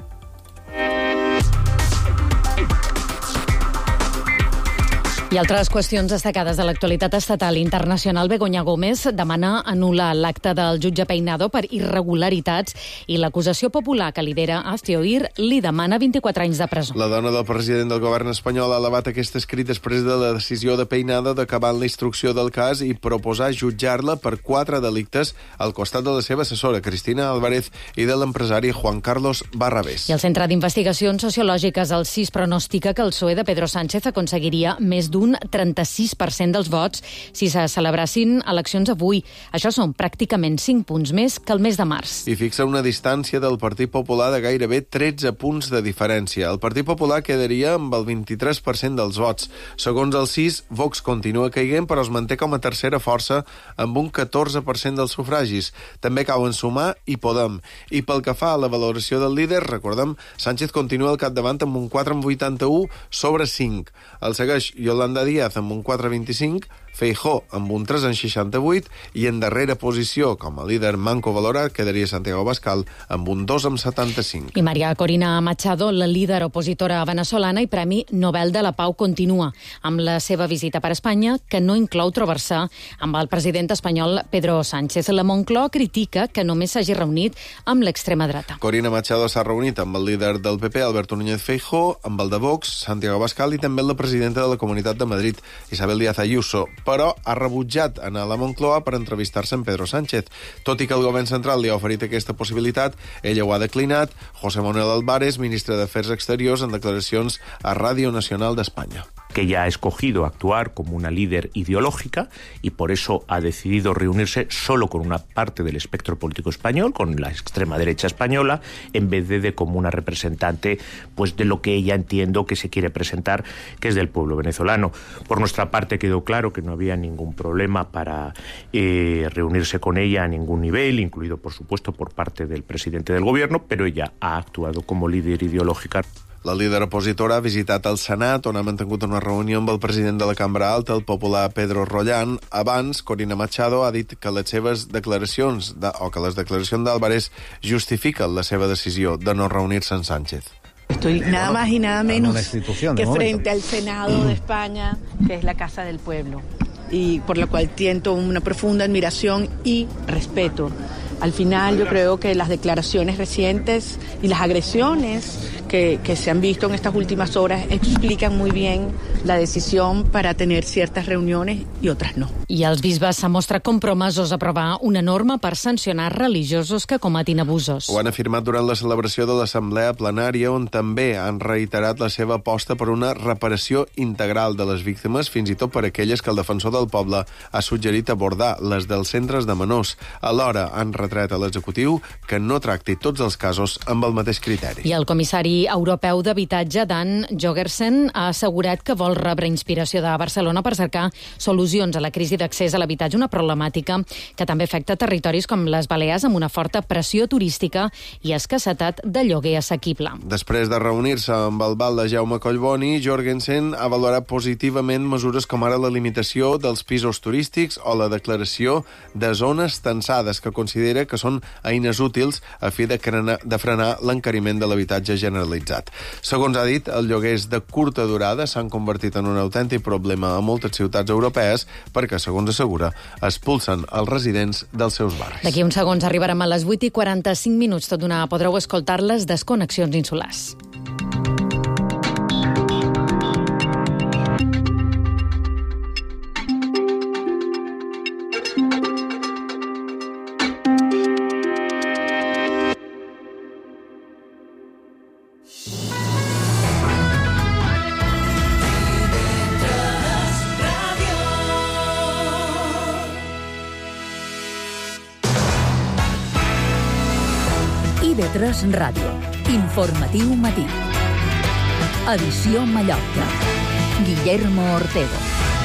I altres qüestions destacades de l'actualitat estatal i internacional. Begoña Gómez demana anul·lar l'acte del jutge Peinado per irregularitats i l'acusació popular que lidera Hazte Oír li demana vint-i-quatre anys de presó. La dona del president del govern espanyol ha elevat aquest escrit després de la decisió de Peinado d'acabar la instrucció del cas i proposar jutjar-la per quatre delictes al costat de la seva assessora, Cristina Álvarez, i de l'empresari Juan Carlos Barrabés. I el Centre d'Investigacions Sociològiques, el C I S, pronostica que el P S O E de Pedro Sánchez aconseguiria més d'un d'un trenta-sis per cent dels vots si se celebrassin eleccions avui. Això són pràcticament cinc punts més que el mes de març. I fixa una distància del Partit Popular de gairebé tretze punts de diferència. El Partit Popular quedaria amb el vint-i-tres per cent dels vots. Segons el C I S, Vox continua caient, però es manté com a tercera força amb un catorze per cent dels sufragis. També cauen Sumar i Podem. I pel que fa a la valoració del líder, recordem, Sánchez continua al capdavant amb un quatre coma vuitanta-u sobre cinc. El segueix Yolanda Díaz amb un quatre coma vint-i-cinc, Feijóo amb un tres coma seixanta-vuit i en darrera posició, com a líder manco valorat, quedaria Santiago Abascal amb un dos coma setanta-cinc. I María Corina Machado, la líder opositora venezolana i Premi Nobel de la Pau, continua amb la seva visita per Espanya, que no inclou trobar-se amb el president espanyol Pedro Sánchez. La Moncloa critica que només s'hagi reunit amb l'extrema dreta. Corina Machado s'ha reunit amb el líder del P P, Alberto Núñez Feijóo, amb el de Vox, Santiago Abascal, i també la presidenta de la Comunitat de Madrid, Isabel Díaz Ayuso, però ha rebutjat anar a la Moncloa per entrevistar-se amb Pedro Sánchez. Tot i que el govern central li ha oferit aquesta possibilitat, ella ho ha declinat. José Manuel Álvarez, ministre d'Afers Exteriors, en declaracions a Radio Nacional d'Espanya. Que ella ha escogido actuar como una líder ideológica y por eso ha decidido reunirse solo con una parte del espectro político español, con la extrema derecha española, en vez de, de como una representante pues de lo que ella entiendo que se quiere presentar, que es del pueblo venezolano. Por nuestra parte quedó claro que no había ningún problema para eh, reunirse con ella a ningún nivel, incluido por supuesto por parte del presidente del gobierno, pero ella ha actuado como líder ideológica. La líder opositora ha visitat el Senat, on ha mantingut una reunió amb el president de la Cambra Alta, el popular Pedro Rollán. Abans, Corina Machado ha dit que les seves declaracions, de, o que les declaracions d'Álvarez justifiquen la seva decisió de no reunir-se amb Sánchez. Estoy nada más y nada menos que frente al Senado de España, que es la Casa del Pueblo, y por la cual siento una profunda admiración y respeto. Al final yo creo que las declaraciones recientes y las agresiones que, que se han visto en estas últimas horas explican muy bien la decisión para tener ciertas reuniones y otras no. I els bisbes s'han mostrat compromesos a aprovar una norma per sancionar religiosos que cometin abusos. Ho han afirmat durant la celebració de l'assemblea plenària, on també han reiterat la seva aposta per una reparació integral de les víctimes, fins i tot per aquelles que el defensor del poble ha suggerit abordar, les dels centres de menors. Alhora han retret a l'executiu que no tracti tots els casos amb el mateix criteri. I el comissari europeu d'habitatge, Dan Jorgensen, ha assegurat que vol rebre inspiració de Barcelona per cercar solucions a la crisi d'accés a l'habitatge, una problemàtica que també afecta territoris com les Balears amb una forta pressió turística i escassetat de lloguer assequible. Després de reunir-se amb el val de Jaume Collboni, Jorgensen ha valorat positivament mesures com ara la limitació dels pisos turístics o la declaració de zones tensades, que considera que són eines útils a fi de, crenar, de frenar l'encariment de l'habitatge generalitzat. Segons ha dit, els lloguers de curta durada s'han convertit en un autèntic problema a moltes ciutats europees perquè, segons assegura, expulsen els residents dels seus barris. D'aquí uns segons arribarem a les vuit i quaranta-cinc minuts. Tot d'una podreu escoltar les desconnexions insulars. I V tres Ràdio. Informatiu matí. Edició Mallorca. Guillermo Ortego.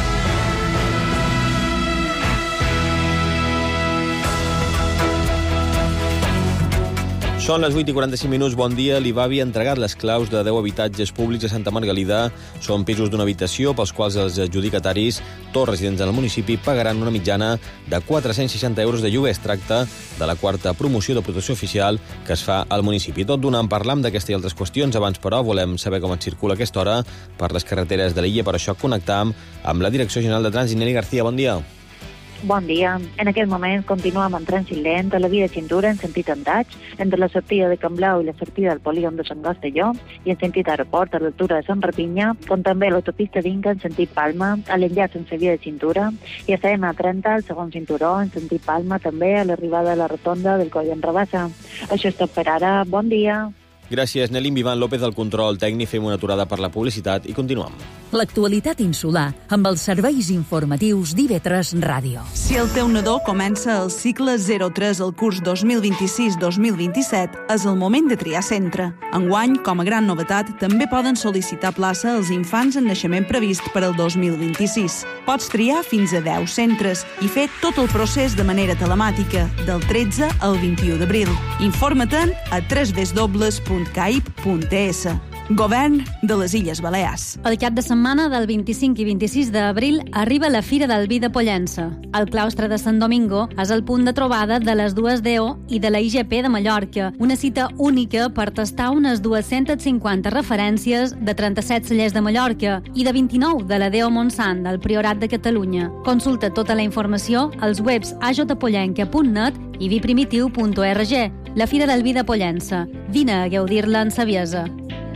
Són les vuit i quaranta-cinc minuts. Bon dia. L'Ivavi ha entregat les claus de deu habitatges públics a Santa Margalida. Són pisos d'una habitació pels quals els adjudicataris, tots residents del municipi, pagaran una mitjana de quatre-cents seixanta euros de lloguer. Es tracta de la quarta promoció de protecció oficial que es fa al municipi. Tot d'una en parlam d'aquesta i altres qüestions. Abans, però, volem saber com es circula a aquesta hora per les carreteres de l'illa. Per això connectam amb la Direcció General de Trànsit. Nelly García, bon dia. Bon dia. En aquest moment continuem en trànsit lent a la via de cintura en sentit Andratx, entre la sortida de Can Blau i la sortida del polígon de Sant Castelló, i en sentit aeroport a l'altura de Sant Rapinya, com també l'autopista d'Inca en sentit Palma, a l'enllaç sense via de cintura, i a la ema trenta, al segon cinturó, en sentit Palma, també a l'arribada a la rotonda del Coll en Rabassa. Això és tot per ara. Bon dia. Gràcies, Nelly. Vivan López, del control tècnic. Fem una aturada per la publicitat i continuem. L'actualitat insular amb els serveis informatius d'I V tres Ràdio. Si el teu nadó comença el cicle zero tres al curs dos mil vint-i-sis dos mil vint-i-set, és el moment de triar centre. Enguany, com a gran novetat, també poden sol·licitar plaça als infants en naixement previst per al dos mil vint-i-sis. Pots triar fins a deu centres i fer tot el procés de manera telemàtica, del tretze al vint-i-u d'abril. Informa-te'n a w w w punt caip punt e s. Govern de les Illes Balears. El cap de setmana del vint-i-cinc i vint-i-sis d'abril arriba la Fira del Vi de Pollença. El claustre de Sant Domingo és el punt de trobada de les dues D O i de la I G P de Mallorca, una cita única per tastar unes dues-centes cinquanta referències de trenta-set cellers de Mallorca i de vint-i-nou de la D O Montsant del Priorat de Catalunya. Consulta tota la informació als webs a j pollenca punt net i viprimitiu punt org. La Fira del Vi de Pollença. Vine a gaudir-la en saviesa.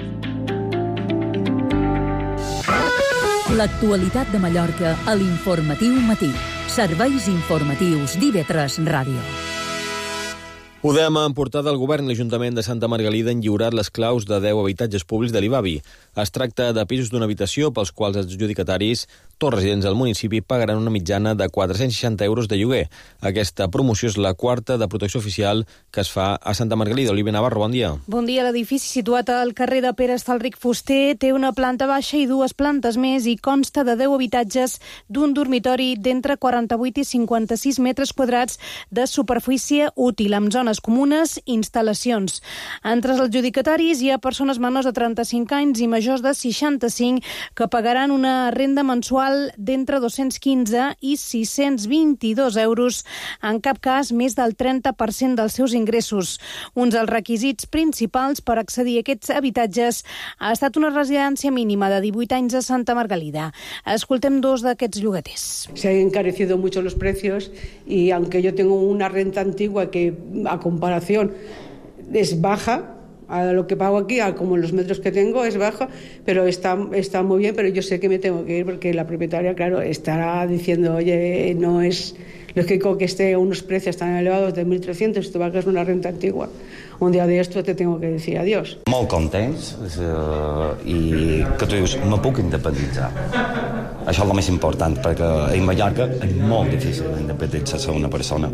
L'actualitat de Mallorca a l'Informatiu Matí. Serveis informatius d'I V tres Ràdio. Udema, en portada al govern i l'Ajuntament de Santa Margalida, han lliurat les claus de deu habitatges públics de l'Ivavi. Es tracta de pisos d'una habitació pels quals els adjudicataris, tots residents del municipi, pagaran una mitjana de quatre-cents seixanta euros de lloguer. Aquesta promoció és la quarta de protecció oficial que es fa a Santa Margalida. Olivia Navarro, bon dia. Bon dia. L'edifici, situat al carrer de Pere Estalric Fuster, té una planta baixa i dues plantes més i consta de deu habitatges d'un dormitori d'entre quaranta-vuit i cinquanta-sis metres quadrats de superfície útil, amb zones comunes i instal·lacions. Entre els adjudicataris hi ha persones menors de trenta-cinc anys i majors de seixanta-cinc que pagaran una renda mensual mensual d'entre dos-cents quinze i sis-cents vint-i-dos euros, en cap cas més del trenta per cent dels seus ingressos. Un dels requisits principals per accedir a aquests habitatges ha estat una residència mínima de divuit anys a Santa Margalida. Escoltem dos d'aquests llogaters. Se han encarecido mucho los precios y aunque yo tengo una renta antigua que a comparación es baja, a lo que pago aquí, a como los metros que tengo, es baja, pero está, está muy bien, pero yo sé que me tengo que ir porque la propietaria, claro, estará diciendo, oye, no es lógico que esté a unos precios tan elevados de mil trescientos, tú pagas una renta antigua. Un dia d'esto te tengo que decir adiós. Molt contents eh, i que tu dius, me puc independitzar. Això és el més important, perquè a Mallorca és molt difícil independitzar-se una persona.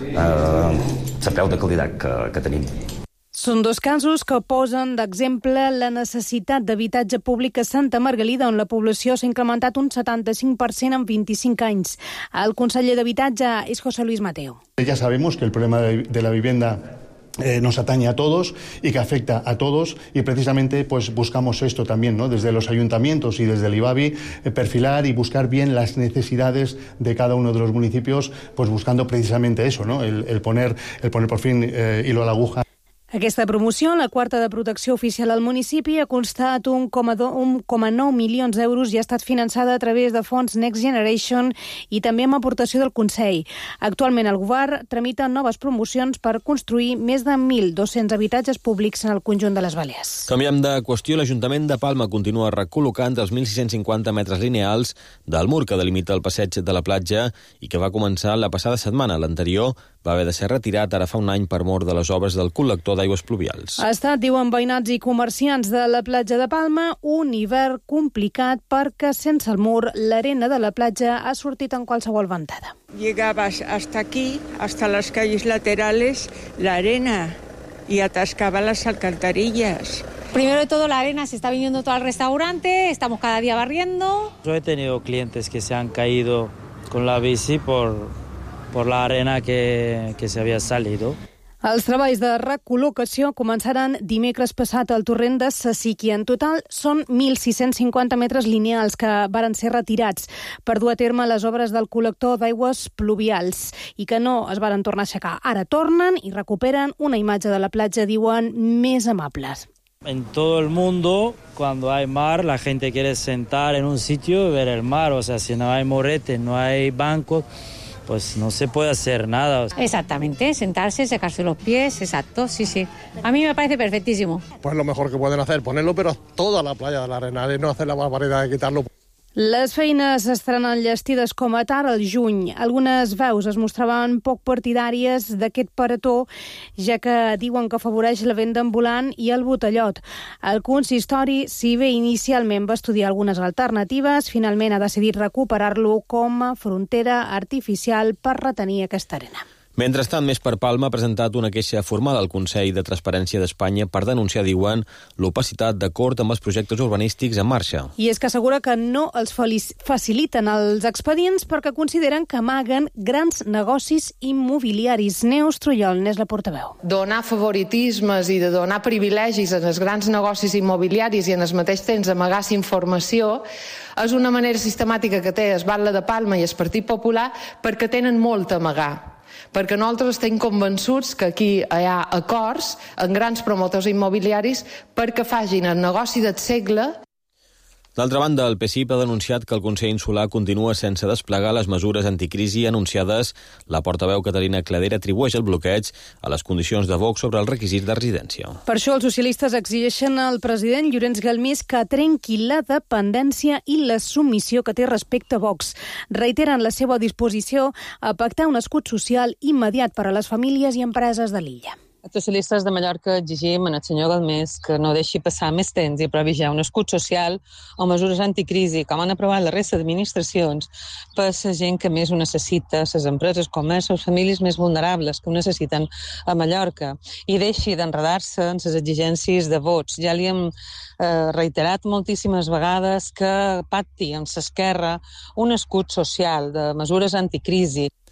Eh, sabeu de qualitat que, que tenim. Són dos casos que posen d'exemple la necessitat d'habitatge públic a Santa Margalida, on la població s'ha incrementat un setanta-cinc per cent en vint-i-cinc anys. El conseller d'Habitatge és José Luis Mateo. Ya sabemos que el problema de la vivienda Eh, nos atañe a todos y que afecta a todos, y precisamente pues buscamos esto también, ¿no? Desde los ayuntamientos y desde el IBABI, eh, perfilar y buscar bien las necesidades de cada uno de los municipios, pues buscando precisamente eso, ¿no? El, el poner el poner por fin eh, hilo a la aguja. Aquesta promoció, la quarta de protecció oficial al municipi, ha costat un coma nou milions d'euros i ha estat finançada a través de fons Next Generation i també amb aportació del Consell. Actualment el govern tramita noves promocions per construir més de mil dos-cents habitatges públics en el conjunt de les Balears. Canviem de qüestió. L'Ajuntament de Palma continua recol·locant els mil sis-cents cinquanta metres lineals del mur que delimita el passeig de la platja i que va començar la passada setmana. L'anterior va haver de ser retirat ara fa un any per mort de les obres del col·lector d'aigües pluvials. Ha estat, diuen veïnats i comerciants de la platja de Palma, un hivern complicat perquè sense el mur l'arena de la platja ha sortit en qualsevol ventada. Llegabas hasta aquí, hasta las calles laterales, la arena y atascaba las alcantarillas. Primero de todo, la arena se está viniendo todo al restaurante, estamos cada día barriendo. Yo he tenido clientes que se han caído con la bici por... por la arena que, que se havia salido. Els treballs de recol·locació començaran dimecres passat al torrent de Sassiqui. En total són mil sis-cents cinquanta metres lineals que varen ser retirats per dur a terme les obres del col·lector d'aigües pluvials i que no es varen tornar a aixecar. Ara tornen i recuperen una imatge de la platja, diuen, més amables. En todo el mundo, cuando hay mar, la gente quiere sentar en un sitio y ver el mar. O sea, si no hay morete, no hay bancos, pues no se puede hacer nada. Exactamente, sentarse, secarse los pies, exacto, sí, sí. A mí me parece perfectísimo. Pues lo mejor que pueden hacer, ponerlo, pero toda la playa de la Arenal, no hacer la barbaridad de quitarlo. Les feines estaran enllestides com a tard al juny. Algunes veus es mostraven poc partidàries d'aquest parató, ja que diuen que afavoreix la venda ambulant i el botellot. El consistori, si bé inicialment va estudiar algunes alternatives, finalment ha decidit recuperar-lo com a frontera artificial per retenir aquesta arena. Mentrestant, Més per Palma ha presentat una queixa formal al Consell de Transparència d'Espanya per denunciar, diuen, l'opacitat d'acord amb els projectes urbanístics en marxa. I és que assegura que no els faciliten els expedients perquè consideren que amaguen grans negocis immobiliaris. Neus Trullol n'és la portaveu. Donar favoritismes i de donar privilegis als grans negocis immobiliaris i en el mateix temps amagar informació és una manera sistemàtica que té el Batlle de Palma i el Partit Popular perquè tenen molt a amagar. Perquè nosaltres estem convençuts que aquí hi ha acords amb grans promotors immobiliaris perquè facin el negoci del segle. D'altra banda, el P S I P ha denunciat que el Consell Insular continua sense desplegar les mesures anticrisi anunciades. La portaveu Caterina Cladera atribueix el bloqueig a les condicions de Vox sobre els requisits de residència. Per això els socialistes exigeixen al president Llorenç Galmés que trenqui la dependència i la submissió que té respecte a Vox. Reiteren la seva disposició a pactar un escut social immediat per a les famílies i empreses de l'illa. Els socialistes de Mallorca exigim al senyor Galmés que no deixi passar més temps i previgiar un escut social o mesures anticrisi, com han aprovat la resta d'administracions, per a la gent que més ho necessita, les empreses, comerç, les famílies més vulnerables que ho necessiten a Mallorca, i deixi d'enredar-se en les exigències de vots. Ja li hem eh, reiterat moltíssimes vegades que pacti amb l'esquerra un escut social de mesures anticrisi.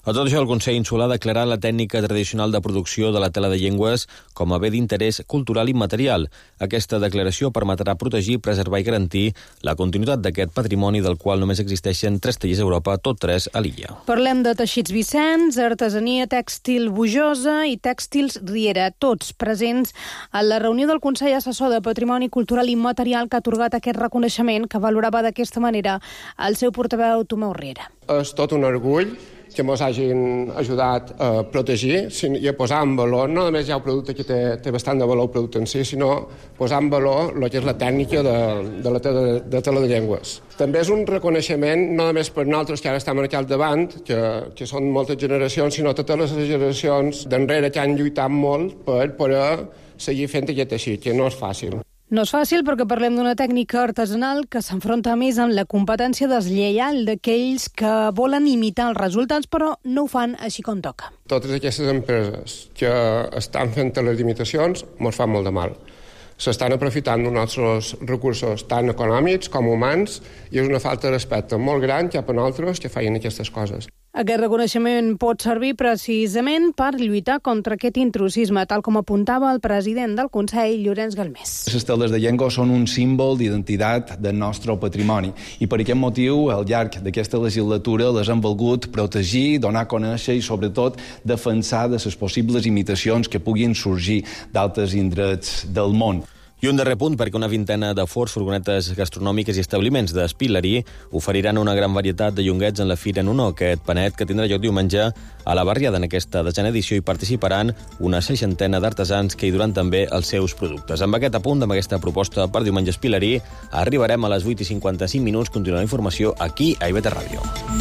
A tot això, el Consell Insular ha declarat la tècnica tradicional de producció de la tela de llengües com a bé d'interès cultural immaterial. Aquesta declaració permetrà protegir, preservar i garantir la continuïtat d'aquest patrimoni del qual només existeixen tres tallers a Europa, tot tres a l'illa. Parlem de teixits Vicenç, artesania tèxtil Bujosa i tèxtils Riera, tots presents a la reunió del Consell Assessor de Patrimoni Cultural Immaterial que ha atorgat aquest reconeixement, que valorava d'aquesta manera el seu portaveu Tomeu Riera. És tot un orgull que ens hagin ajudat a protegir i a posar en valor, no només hi ha un producte que té, té bastant de valor el producte en si, sinó posar en valor el que és la tècnica de, de la tela de, de tela de llengües. També és un reconeixement no només per nosaltres que ara estem aquí al davant, que, que són moltes generacions, sinó totes les generacions d'enrere que han lluitat molt per poder seguir fent aquest teixit, que no és fàcil. No és fàcil perquè parlem d'una tècnica artesanal que s'enfronta més amb la competència deslleial d'aquells que volen imitar els resultats però no ho fan així com toca. Totes aquestes empreses que estan fent les imitacions ens fan molt de mal. S'estan aprofitant dels nostres recursos tant econòmics com humans i és una falta de respecte molt gran cap a nosaltres que feien aquestes coses. Aquest reconeixement pot servir precisament per lluitar contra aquest intrusisme, tal com apuntava el president del Consell, Llorenç Galmés. Les teles de llengua són un símbol d'identitat del nostre patrimoni i per aquest motiu, al llarg d'aquesta legislatura, les hem volgut protegir, donar a conèixer i, sobretot, defensar de les possibles imitacions que puguin sorgir d'altres indrets del món. I un darrer punt, perquè una vintena de forts, furgonetes gastronòmiques i establiments d'Espilerí oferiran una gran varietat de llonguets en la Fira en Honor, aquest panet que tindrà lloc diumenge a la Barriada. En aquesta desena edició hi participaran una seixantena d'artesans que hi duran també els seus productes. Amb aquest apunt, amb aquesta proposta per diumenge a Espilerí, arribarem a les vuit i cinquanta-cinc minuts. Continua la informació aquí a I V T Ràdio.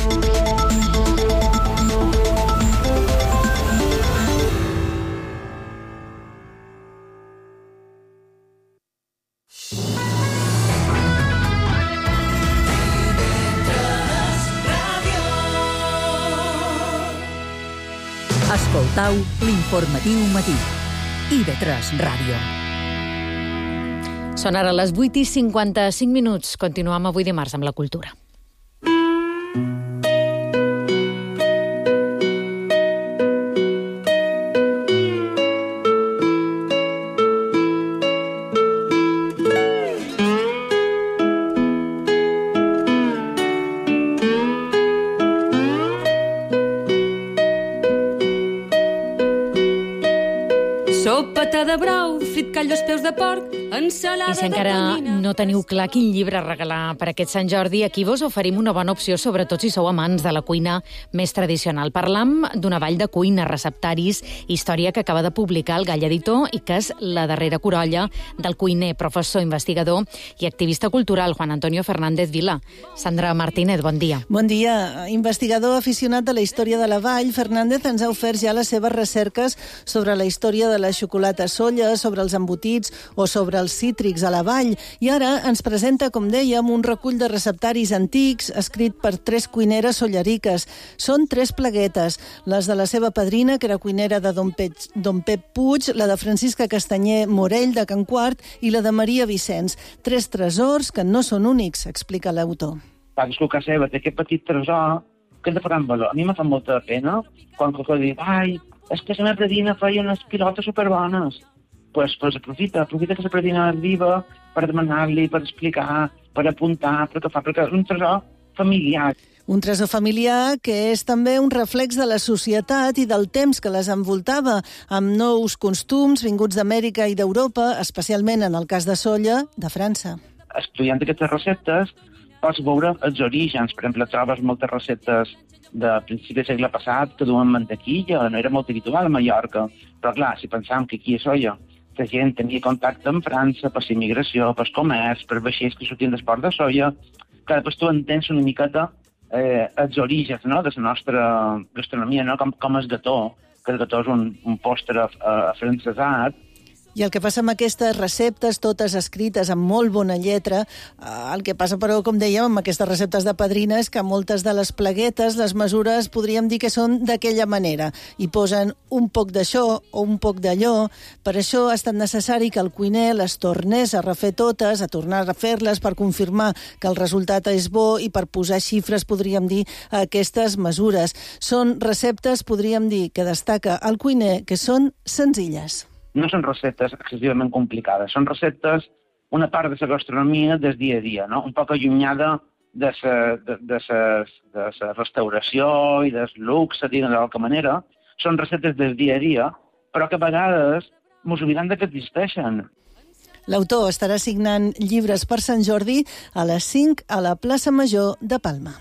Escoltau l'informatiu matí. I V tres Ràdio. Són ara les vuit i cinquanta-cinc minuts. Continuem avui dimarts amb la cultura. Sopeta de brou, frit call dos peus de porc, ensalada I si encara de tonyina... no teniu clar quin llibre regalar per aquest Sant Jordi, aquí vos oferim una bona opció, sobretot si sou amants de la cuina més tradicional. Parlam d'una vall de cuina, receptaris, història que acaba de publicar el Gall Editor i que és la darrera corolla del cuiner, professor, investigador i activista cultural Juan Antonio Fernández Vila. Sandra Martínez, bon dia. Bon dia. Investigador aficionat de la història de la vall, Fernández ens ha ofert ja les seves recerques sobre la història de la xocolata solla, sobre els embotits o sobre els cítrics a la vall. I ara ens presenta, com dèiem, un recull de receptaris antics escrit per tres cuineres solleriques. Són tres pleguetes, les de la seva padrina, que era cuinera de Don Pep, Don Pep Puig, la de Francisca Castanyer Morell, de Can Quart, i la de Maria Vicenç. Tres tresors que no són únics, explica l'autor. Cadascú a casa seva té aquest petit tresor que hem de posar en valor. A mi me fa molta pena quan qualcú diu, ai, és que la meva predina feia unes pilotes superbones. Pues, pues aprofita, aprofita que la predina és viva per demanar-li, per explicar, per apuntar, per que fa, perquè és un tresor familiar. Un tresor familiar que és també un reflex de la societat i del temps que les envoltava, amb nous costums vinguts d'Amèrica i d'Europa, especialment en el cas de Solla, de França. Estudiant aquestes receptes pots veure els orígens. Per exemple, trobes moltes receptes de principi del segle passat que duen mantequilla, no era molt habitual a Mallorca. Però clar, si pensàvem que aquí a Solla la gent tenia contacte amb França per la immigració, per comerç, per vaixells que sortien d'esport de soia, clar, després tu entens una miqueta eh, els orígens, no?, de la nostra gastronomia, no?, com, com el gató, que el gató és un, un postre afrancesat, I el que passa amb aquestes receptes, totes escrites amb molt bona lletra, el que passa, però, com dèiem, amb aquestes receptes de padrina, és que moltes de les plaguetes, les mesures, podríem dir que són d'aquella manera. I posen un poc d'això o un poc d'allò. Per això ha estat necessari que el cuiner les tornés a refer totes, a tornar a fer-les per confirmar que el resultat és bo i per posar xifres, podríem dir, a aquestes mesures. Són receptes, podríem dir, que destaca el cuiner, que són senzilles. No són receptes excessivament complicades, són receptes, una part de la gastronomia del dia a dia, no? Un poc allunyada de la de, de de de restauració i del luxe, diguem de qualque manera. Són receptes del dia a dia, però que a vegades ens oblidem que existeixen. L'autor estarà signant llibres per Sant Jordi a les cinc a la plaça Major de Palma.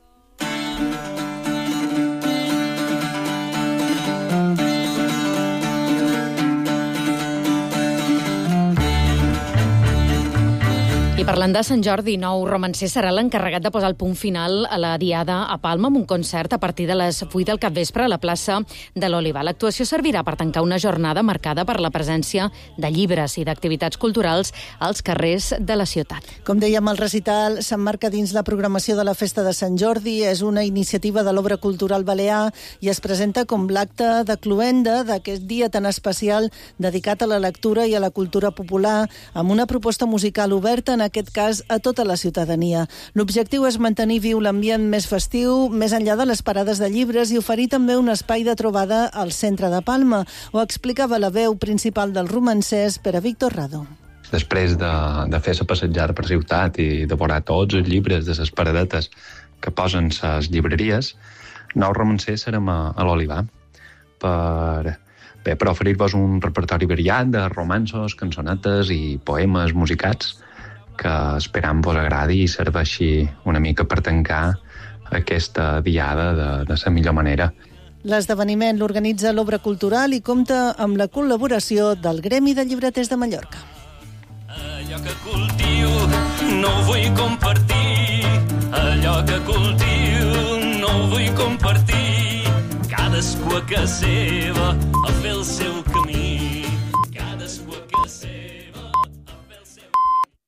I parlant de Sant Jordi, Nou Romancer serà l'encarregat de posar el punt final a la Diada a Palma amb un concert a partir de les vuit del capvespre a la plaça de l'Olivar. L'actuació servirà per tancar una jornada marcada per la presència de llibres i d'activitats culturals als carrers de la ciutat. Com dèiem, el recital s'emmarca dins la programació de la Festa de Sant Jordi. És una iniciativa de l'Obra Cultural Balear i es presenta com l'acte de cloenda d'aquest dia tan especial dedicat a la lectura i a la cultura popular, amb una proposta musical oberta, en aquest cas a tota la ciutadania. L'objectiu és mantenir viu l'ambient més festiu, més enllà de les parades de llibres, i oferir també un espai de trobada al centre de Palma. Ho explicava la veu principal dels romancers, Pere Víctor Rado. Després de, de fer la passejada per ciutat i de veure tots els llibres de les paradetes que posen les llibreries, Nou Romancer serem a, a l'Olivar per, bé, per oferir-vos un repertori variat de romanços, cançonetes i poemes musicats que esperam vos agradi i serveixi una mica per tancar aquesta diada de, de la millor manera. L'esdeveniment l'organitza l'Obra Cultural i compta amb la col·laboració del Gremi de Llibreters de Mallorca. Allò que cultiu no ho vull compartir, allò que cultiu no ho vull compartir, cadascú a casa seva a fer el seu camí, cadascú a casa seva a fer el seu camí.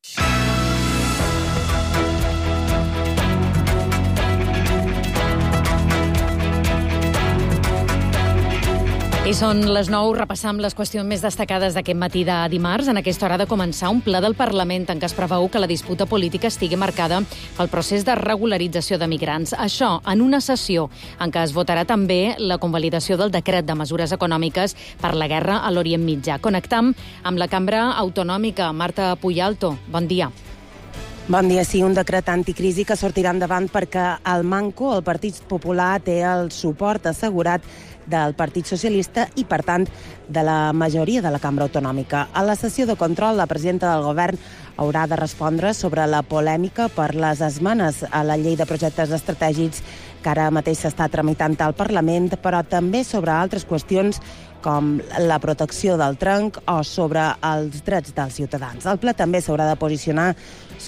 I són les nou, repassam les qüestions més destacades d'aquest matí de dimarts. En aquesta hora ha de començar un ple del Parlament en què es preveu que la disputa política estigui marcada pel procés de regularització de migrants. Això en una sessió en què es votarà també la convalidació del decret de mesures econòmiques per la guerra a l'Orient Mitjà. Connectam amb la Cambra Autonòmica. Marta Puyalto, bon dia. Bon dia. Sí, un decret anticrisi que sortirà endavant perquè el Manco, el Partit Popular, té el suport assegurat del Partit Socialista i, per tant, de la majoria de la Cambra Autonòmica. A la sessió de control, la presidenta del Govern haurà de respondre sobre la polèmica per les esmenes a la llei de projectes estratègics que ara mateix s'està tramitant al Parlament, però també sobre altres qüestions com la protecció del tronc o sobre els drets dels ciutadans. El ple també s'haurà de posicionar